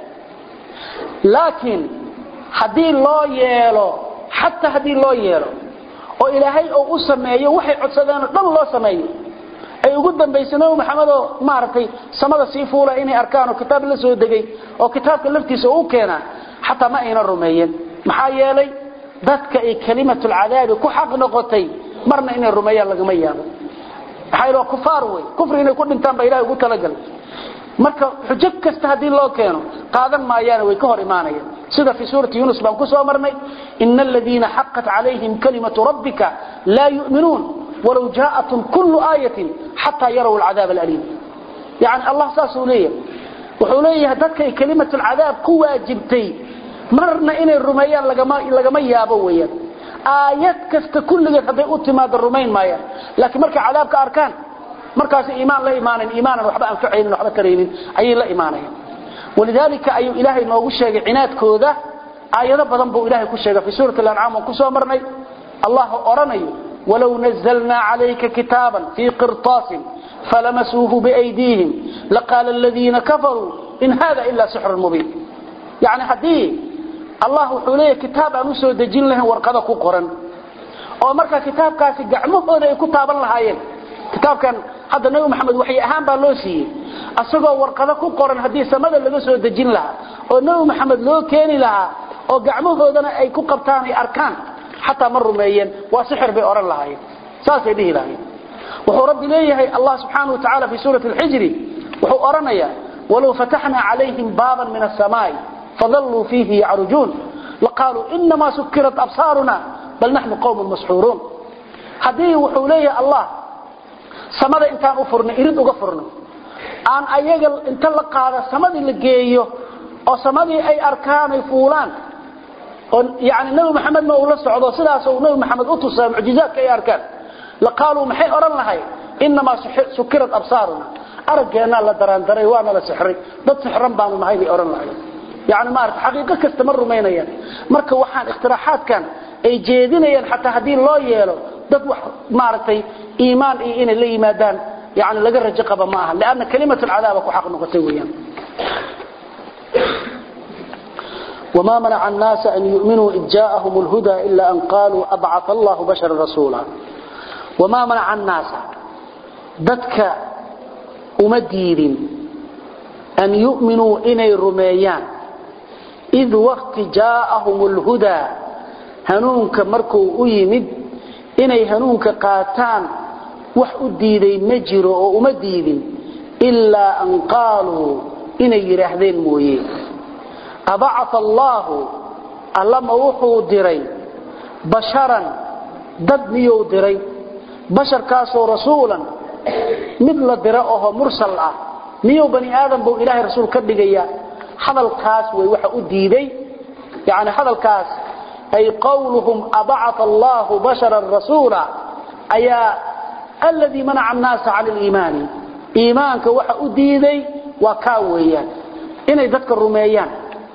لكن هدي الله يالو حتى هدي الله يالو وإلهي أو أسمايه وحي عدسدان الله سمايه ay ugu dambeysano maxamed oo maartay samada si fuula inay arkaan oo kitaab la soo degay oo kitaabka laftiisa uu keena hatta ma ayna rumeeyeen maxaa yeelay dadka ay kalimatul cadaab ku xaq noqotay marna inay rumeeyaan laga ma yaabo hayro kufaar way kufri inay ku dhintaan ba Ilaahay ugu talagal marka xujaj kasta hadii loo keeno qaadan maayaan way ka hor iimaanayaan sida fi suurati Yunus baan ku soo marnay innal ladina haqqat alayhim kalimatu rabbika la yu'minun ولو جاءتهم كل آية حتى يروا العذاب الأليم يعني الله ساسوليه وحوليه هدتك كلمة العذاب كوا جبتي مرنا إن الرميان لقما يابويا آيات كست كل هذي أتماد الرمين مايا لكن مركا عذابك أركان مركا إيمان لا إيمانا وحبا أنفعين وحبا كريم أي لا إيمانا ولذلك أي إلهي ما وشيك عناد كودا آيات بضنبو إلهي كشيك في سورة الأنعام وكسو مرني الله أرني ولو نزلنا عليك كتابا في قرطاس فلمسوه بأيديهم لقال الذين كفروا إن هذا إلا سحر مبين يعني حديث الله حوليه كتابا نسو دجين له ورقضك قرن أو مركا كتاب كاسي قعمه هذا كتابا لهايين كتاب كان هذا نبي محمد وحي أهام بالوسي أصدقوا ورقضك قرن حديث سمد اللي نسو دجين لها أو نبي محمد لو كيني لها أو قعمه هذا أي كقبتاني أركان حتى مروا ميين وسحر بأور الله ساسي به الله وهو رب إليه الله سبحانه وتعالى في سورة الحجر وهو أرنيا ولو فتحنا عليهم بابا من السماء فظلوا فيه يعرجون لقالوا إنما سكرت أبصارنا بل نحن قوم مسحورون هذه وحوليه الله سمد إنتان أفرنا إرد أغفرنا أن أيقل إنتان لقاها سمد اللي جيه أو سمد أي أركان فولان يعني نبي محمد ما أولا سعوده سلاس ونبي محمد أتصى معجزات كأي أركان لقالوا محي أرن لهاي إنما سكرت أبصارنا أرجعنا لدران دري وانا لسحري ضد سحران بانو نهاي أرن لهاي يعني ما أعرف حقيقة كستمروا مينيا مركا وحان اقتراحات كان أي جيدين حتى هدين الله يالو ضد ما أعرفي إيمان إين اللي مادان يعني لقى الرجقة معها لأن كلمة العذاب وحق نقطويا وما منع الناس أن يؤمنوا إذ جاءهم الهدى إلا أن قالوا أبعث الله بشر رسولا وما منع الناس ذاتك أمدير أن يؤمنوا إني الرميان إذ وقت جاءهم الهدى hanuunka markuu u yimid inay hanuunka qaataan wax u diiday ma jiro oo uma diidin illa an qaalu inay yiraahdeen mooyee ab'atha Allahu allama wuxuu diray basharan dad miyuu diray basharkaasoo rasuulan mid la dira oo mursal ah miyuu bani aadam buu ilaahay rasuul ka dhigaya hadalkaas way waxa u diiday yaani hadalkaas ay qawluhum ab'atha Allahu basharan rasuula ayaa alladhi mana'a an-nas 'ala al-iiman iimaanka waxa u diiday waa ka weeyaan inay dadka rumeeyaan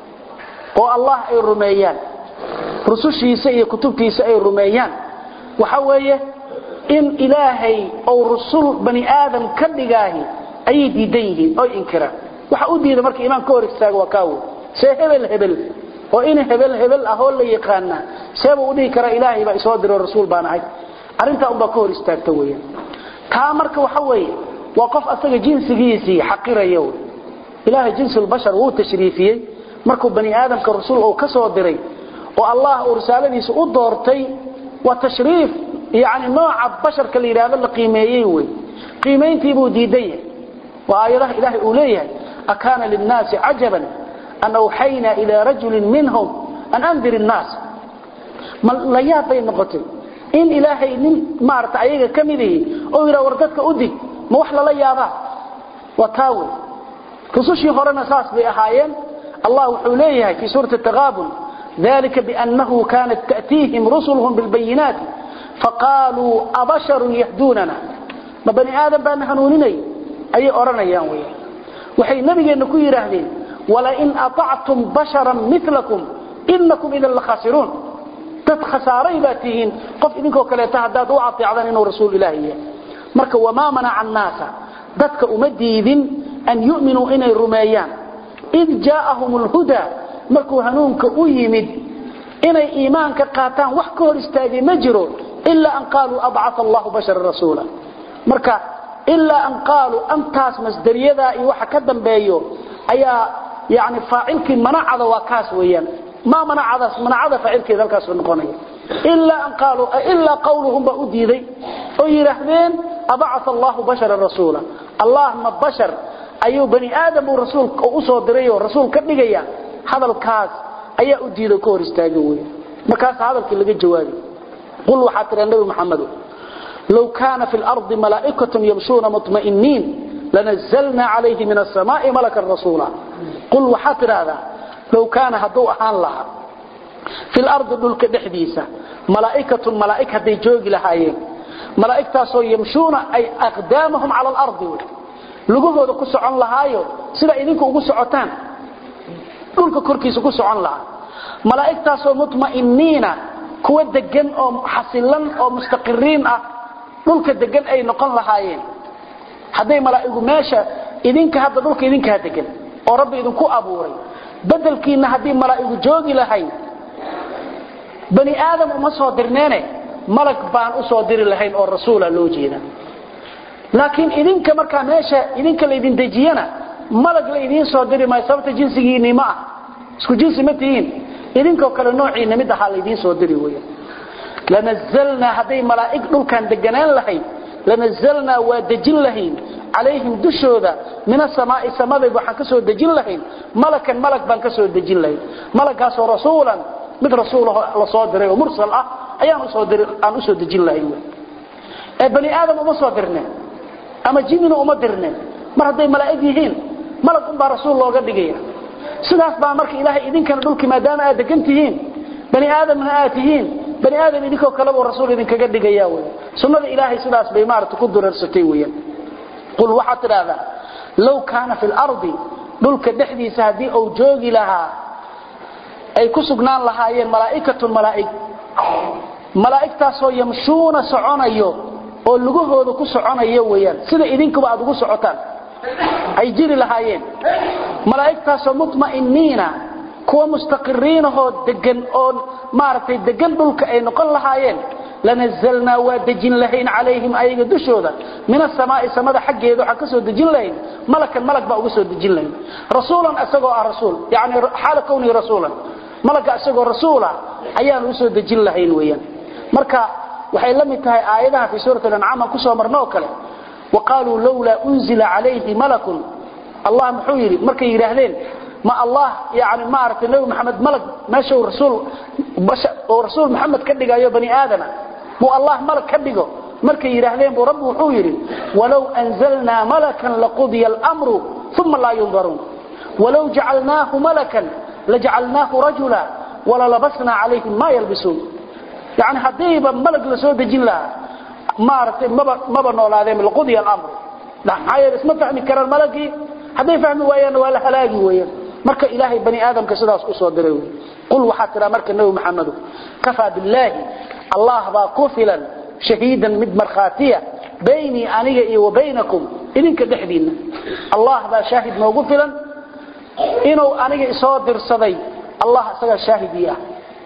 oo Allah ay rumeeyaan rusushiisa iyo kutubtiisa ay rumeeyaan waxa weeye in ilaahay oo rasul bani aadam ka dhigaahi ay diidayiin oo inkira waxa u diiday markii iimaanka hor istaago waa kaaw hebel oo in hebel ah oo la yaqaana sabab u dhigi kara ilaahay baa soo diray rasuul baan ahay arinta umba ka hor istaagta weeyaan ka marka waxa weeye waa qof asaga jinsigiisii xaqirayo ilaahay jinsul bashar uu tashriifiyay markuu bani aadamka rasuul oo ka soo diray oo Allah oo risaaladiisa u doortay wa tashriif yaani nooca basharka la yiraahdo la qiimeeyay way qiimeyntii buu diiday wa aayadaha ilaahay uu leeyahay akana lin-nas ajaban an awhayna ila rajulin minhum an anzir an-nas mal la yaabay noqotay in ilaahay nin maarta ayaga kamidii oo yiraahdo war dadka u dig ma wax la yaaba wa taawi rusushii horena saas bay ahaayeen الله وحوليه في سورة التغابن ذلك بأنه كانت تأتيهم رسلهم بالبينات فقالوا أبشر يهدوننا ما بني آدم بأن هنونيني أي أرنا يانوي وحي النبي أنكو يرهدين ولئن أطعتم بشرا مثلكم إنكم إذا لخاسرون تتخساري باتيهن قف إذنكو كليتها داد وعطي عذان إنه رسول إلهي مركا وما منع الناس ذاتك أمديذن أن يؤمنوا إني الرميان إذ جاءهم الهدى مركو هنونك أيمد إني إيمانك قاتان وحكور استاذي مجروا إلا أن قالوا أبعث الله بشر رسولا مركا إلا أن قالوا أنتاس مصدرية ذا إيوحا كدن بيو أيا يعني فاعلك منع ذا وكاس ويان ما منع ذا فاعلك ذا الكاس ونقوني إلا أن قالوا إلا قولهم بأدي ذي ويرهدين أبعث الله بشر رسولا اللهم بشر أيو بني آدم ورسول أصو دريو رسول كبقيا هذا الكاس أيا أديد كور استاجوه مكاس هذا اللي جوابي قل وحاتر النبي محمد لو كان في الأرض ملائكة يمشون مطمئنين لنزلنا عليه من السماء ملكا رسولا قل وحاتر هذا لو كان هدوء عن لها في الأرض دولك دحديثة ملائكة دي جوج لهايين ملائكة يمشون أي أقدامهم على الأرض lugahooda ku socon lahaayo sida idinku ugu socotaan dhulka korkiisa ku socon lahaa malaa'iktaas oo mutma'innina kuwa degan oo xasilan oo mustaqirriin ah dhulka degan ay noqon lahaayeen haday malaa'igu meesha idinka hadda dhulka idinka degan oo rabbi idinku abuuray badalkiina hadii malaa'igu joogi lahayn bani aadam uma soo dirneene malag baan u soo diri lahayn oo rasuul loo jeeda laakiin idinka marka meesha idinka la idin dajiyana malag la idin soo diri ma sababta jinsigiina ma isku jinsi ma tihiin idinka kala noociina mid aha la idin soo diri weeyo lanazalna haday malaa'ik dhulkan deganaan lahayn lanazalna wa dajin lahayn عليهم دشودا من السماء السماء waxaan ka soo dajin lahayn malakan malag baan ka soo dajin lahayn malagaas oo rasuulan mid rasuul la soo diray oo mursal ah ayaan soo diray aan soo dajin lahayn ee bani aadam uma soo dirnay ama jinina uma dirnay mar haday malaa'ig yihiin malag un baa rasuul looga dhigaya sidaas baa markii ilaahay idinkan dhulkii maadaama aad degantihiin bani aadamna aad tihiin bani aadam idinkoo kale oo rasuul idinkaga dhigaya way sunnada ilaahay sidaas bay maartu ku dureersatay weeyaan قل وحط هذا لو كان في الأرض دولك دحديث هذه أو جوغي لها أي كسقنان لها أي ملائكة ملائكة سو يمشون سعونيو oo lugahooda ku soconayo weeyaan sida idinkuba aad ugu socotaan ay jiri lahaayeen malaa'iktaas mutma'innina kuwa mustaqirriin oo degan oo maartay degan dhulka ay noqon lahaayeen lanazalna wa dajin lahayn alayhim ayga dushooda min as-samaa'i samada xageedo waxa ka soo dajin lahayn malag ba ugu soo dajin lahayn rasuulan asagoo rasuul yaani xaal kawni rasuulan malaga asagoo rasuula ayaan u soo dejin lahayn weeyaan marka waxay la mid tahay aayadaha fi suurat al-an'am ku soo marnoo kale waqaalu lawla unzila alayhi malakun allah muxuu markay yiraahdeen ما الله يعني ما عرف النبي محمد ملك ماشي ورسول محمد كدغايو بني ادم مو الله ملك كدغو markay yiraahdeen buu rabbi wuxuu yiri walaw anzalna malakan laqudi al-amr thumma la yunzarun walaw ja'alnahu malakan laj'alnahu rajula wala labasna alayhim ma yalbisun yani hadiiba malak la soo dejin la ma aragtay maba noolaadeen laqudi al-amr la hayr isma fahmi karan malaki haday fahmi waayeen wala halaagi weeyaan marka ilaahay bani aadamka sidaas u soo diray qul waxa tira marka nabi maxamed kafa billahi allah ba ku filan shahiidan mid markhaatiya bayni aniga iyo baynakum idinka dhaxdiina allah ba shaahid noogu filan inuu aniga soo dirsaday allah asaga shaahidiya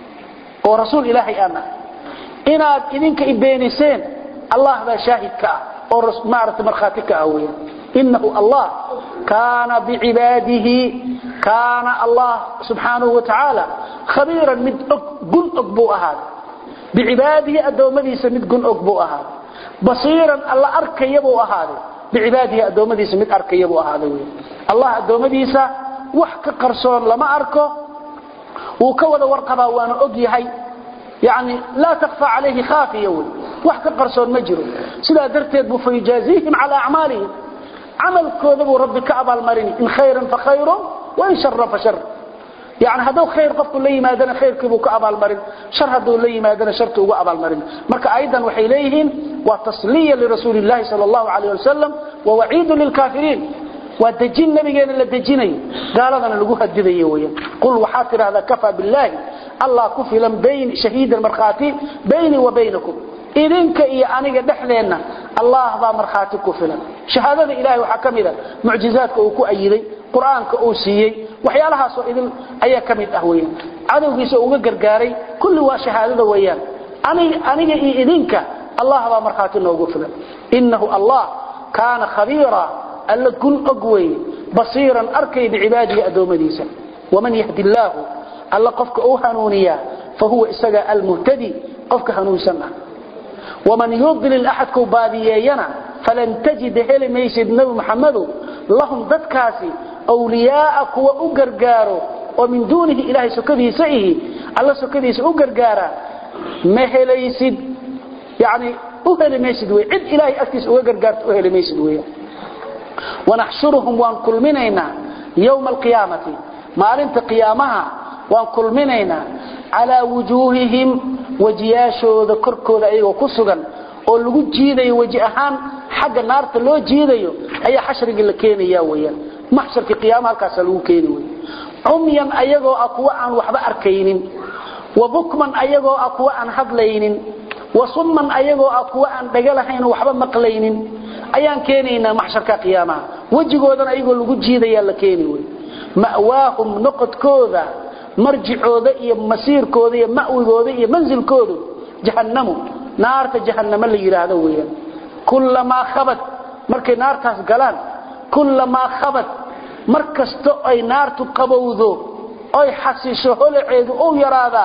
oo rasuul ilaahi ana inaad idinka ibeeniseen allah ba shaahidka oo maarta markhaatika aweey innahu allah kana bi'ibadihi كان الله سبحانه وتعالى خبيرا مد قل أقبو أهاد بعباده أدومديس مد قل أقبو أهاد بصيرا الله أركي يبو أهاد بعباده أدومديس مد أركي يبو أهاد الله أدومديس وحك قرصون لما أركو وكود ورقبا وانا أقيهي يعني لا تخفى عليه خافي يول وحك قرصون مجرو سلا درتيد فيجازيهم على أعمالهم عمل كذب ربك أبا المرين إن خيرا فخير وإن شر فشر يعني هذا خير قفوا لي ما دنا خير كبوك أبا المرين شر هذا لي ما دنا شرته أبا المرين مركا أيضا وحيليهم وتصلية لرسول الله صلى الله عليه وسلم ووعيد للكافرين ودجين نبينا لدجيني قال هذا لقوها الدذيوية قل وحاطر هذا كفى بالله الله كفلا بين شهيد المرخاتي بيني وبينكم إذنك إيا أنيق دحلينا الله ذا مرخاتي كفلا شهادة إلهي وحكمنا معجزاتك وكو أيدي قرآنك أوسيي وحيالها سوئذن أيها كميت أهوين عدوكي سوء قرقاري كل شهادة ويان أنيق إذنك الله ذا مرخاتي وكفلا إنه الله كان خبيرا ألا كن أقوي بصيرا أركي بعباده أدومديسا ومن يهدي الله ألا قفك أوهنونيا فهو إساق المهتدي قفك هنوسنا ومن يضلل أحد كوباديينا فلن تجد هل ميسد نبي محمد لهم ذاتكاسي أولياء كوا أقرقارو ومن دونه إلهي سكده سئه الله سكده سأقرقارا مهليسد يعني أهل ميسد وي عد إلهي أكتس أقرقارت أهل ميسد وي ونحشرهم وانكل منينا يوم القيامة ما لنت قيامها وانكل منينا على وجوههم وجياشو ذكركو ذا كسغا oo lagu jiiday waji ahaan xagga naarta loo jiidayo ayaa xashriga la keenaya weeyaan maxsharka qiyaamaha halkaas lagu keenay weey umyan ayagoo aqwa aan waxba arkaynin wabukman ayagoo aqwa aan hadlaynin wasumman ayagoo aqwa aan dhagalahayn waxba maqlaynin ayaan keenayna maxsharka qiyaamaha wajigoodan ayagoo lagu jiidaya la keenay weey ma'waahum nuqadkooda marjicooda iyo masiirkooda iyo ma'wigooda iyo manzilkooda jahannamu naarta jahannama la yiraahdo weeyaan kullama khabat markay naartaas galaan kullama khabat markasto ay naartu qabowdo ay xasisho holaceedu oo yaraada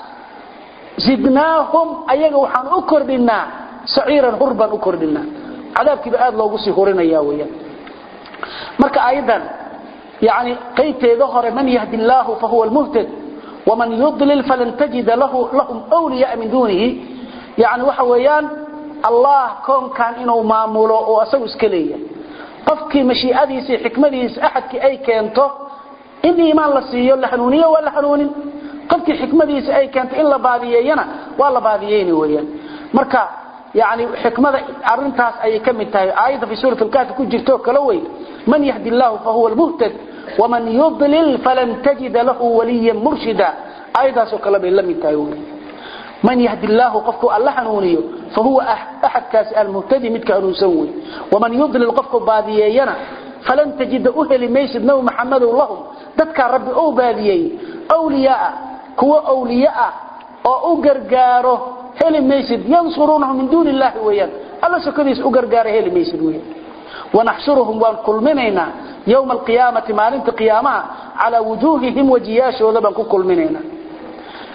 zidnaahum ayaga waxaan u kordhinaa sa'iran hurban u kordhinaa cadaabkiiba aad loogu sii horinaya weeyaan marka aydan يعني قيته hore man yahdi Allah fa huwa al-muhtad wa man yudlil falan tajid lahum awliya min dunihi يعني waxa weeyaan Allah koon kan inuu maamulo oo asagu iska leeyahay qofkii mashiicadiisa xikmadiisa ahadkii ay keento in iimaan la siiyo la hanuuniyo wala hanuunin qofkii xikmadiisa ay keento in la baadiyayna waa la baadiyayni weeyaan marka يعني حكمه arintaas ay kamid tahay aayada fi suurat al-kahf ku jirto kala way man yahdi Allah fa huwa al-muhtad wa man yudlil falan tajid lahu waliyan murshida aayadaas kala bay lamid tahay من يهدي الله قفكو الله حنونيه فهو أحد كاس المهتدي متك أنوسوي ومن يضلل قفكو باديينا فلن تجد أهل ميسد نو محمد اللهم تذكر ربي أو باديي أولياء كو أولياء أو قرقاره هل ميسد ينصرونه من دون الله ويان الله سكديس أقرقاره هل ميسد ويان ونحشرهم وانكل منينا يوم القيامة ما ننت قيامها على وجوههم وجياش وذبن كل منينا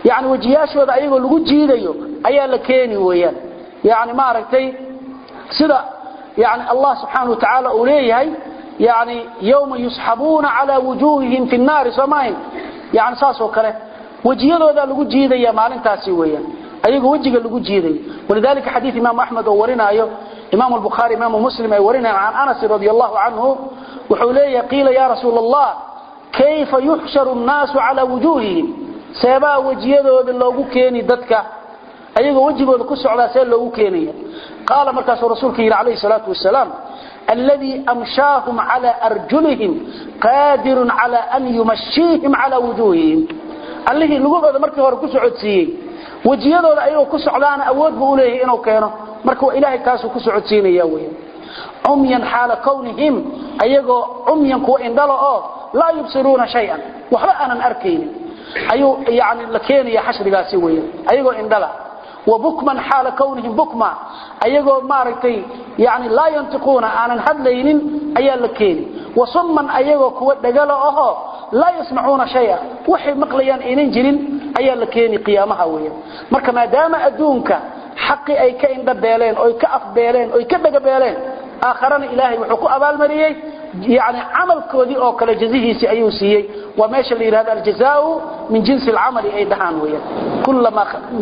يعني وجياشooda ayagoo lagu jiidayo ayaa la keeni weeyaan يعني ما aragtay sida يعني الله سبحانه وتعالى أوليه يعني يوم يسحبون على وجوههم في النار سماين يعني ساسو كله وجيادooda lagu jiidaya maalintaasi weeyaan ayagu wajiga lagu jiiday ولذلك حديث امام احمد ورينايو امام البخاري امام مسلم اي ورينا عن انس رضي الله عنه وحوليه قيل يا رسول الله كيف يحشر الناس على وجوههم سبا وجيادooda loogu keeni dadka ayagu wajigooda ku socda see loogu keenaya قال مركز رسولك عليه الصلاه والسلام الذي امشاهم على ارجلهم قادر على ان يمشيهم على وجوههم الله لغوده markii hore ku socodsiiyay wajiyadooda ayuu ku socdaan awood buu leeyahay inuu keeno markuu ilaahay taas ku socodsiinaya weey umyan hala kawnihim ayagoo umyan ku indalo oo la yubsiruna shay'an waxba aanan arkayn ayuu yaani la keenaya xashrigaasi weey ayagoo indala وبكما حال كونهم بكما ايغو مارتي يعني لا ينطقون ان حدلين ايا لكين وصما ايغو كو دغلا اهو لا يسمعون شيئا وحي مقليان انين جيرين ايا لكين قيامها ويه marka maadaama adduunka xaqi ay ka inda beeleen oo ka afbeeleen oo ka daga beeleen aakhirana ilaahay wuxuu ku abaal mariyay يعني عملkoodii oo kala jazihiisi ayuu siiyay wa meesha la yiraahdo al-jazaa min jinsi al-amal ay dhahan weeye kullama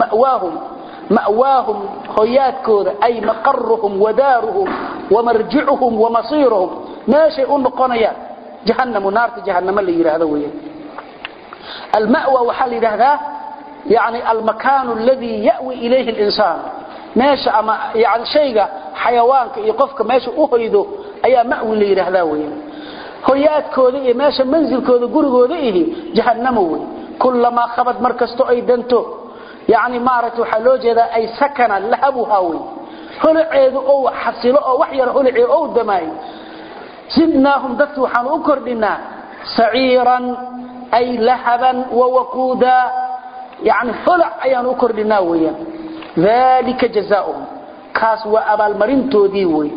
مأواهم هياتكود أي مقرهم ودارهم ومرجعهم ومصيرهم ما شيء نقنيا جهنم ونار جهنم اللي يرهدوه المأوى وحل هذا يعني المكان الذي يأوي إليه الإنسان ماشي أما يعني شيء حيوانك يقفك ماشي أهيده أي مأوى اللي يرهدوه هياتكود ماشي منزلكود قرقود جهنموه كلما خبت مركزته أي دنته يعني مارت وحلوجه اي سكن لهبها وي هلعيد او حصيله او وحير هلعي او دماي سدناهم دت وحن اكردنا سعيرا اي لهبا ووقودا يعني هلع ايان اكردنا ويا ذلك جزاؤهم كاس وابال مرنتودي وي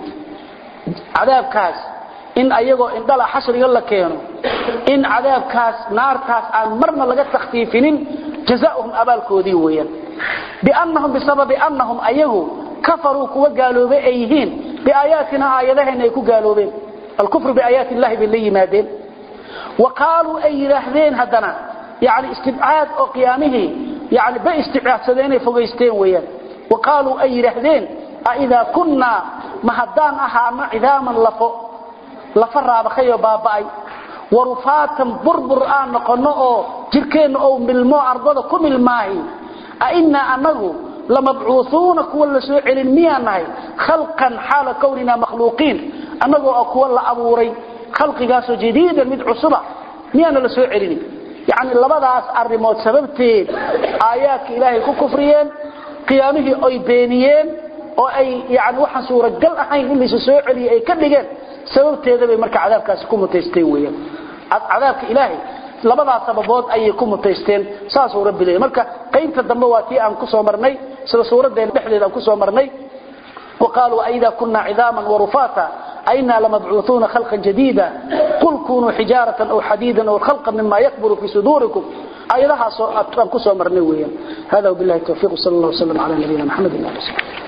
عذاب كاس in ayagoo indhala xashriga la keeno in cadaabkaas naartaas aan marna laga takhfiifinin jazaa'uhum abalkoodi weeyaan bi'annahum bisababi annahum ayagu kafaru kuwa gaaloobay ayhiin biaayatina aayadaheena ay ku gaaloobeen al-kufru biaayaati allah bilaymaadeen waqaalu ay yiraahdeen hadana yaani istib'aad oo qiyaamihi yaani ba istib'aadsadeen ay fogeysteen weeyaan waqaalu ay yiraahdeen a idha kunna mahadaan ahaana idaaman lafo لفرابا خيو باباي ورفاتا بربر آن نقنو جركين أو ملمو أرضا كمل ماهي أئنا أنه لمبعوثون كوال سوء علمياناي خلقا حال كوننا مخلوقين أنه أكوال أبوري خلق قاسو جديدا مدعو صبع ميانا لسوء علمي يعني لبداس الرموت سببتين آيات إلهي كفريين قيامه أي بينيين أو أي يعني وحن سورة قل أحين اللي سوء علي أي كدقين sababteeda bay marka cadaabkaas ku mutaystay weeyaan cadaabka ilaahay labada sababood ay ku mutaysteen saas oo rabbi leeyahay marka qaybta dambe waa tii aan ku soo marnay sida suurada dhexdeeda aan ku soo marnay وقالوا اذا كنا عظاما ورفاتا اينا لمبعوثون خلقا جديدا قل كونوا حجاره او حديدا او خلقا مما يكبر في صدوركم ايلها aan ku soo marnay weeyaan hada billahi tawfiq sallallahu alayhi wa sallam ala nabiyina muhammad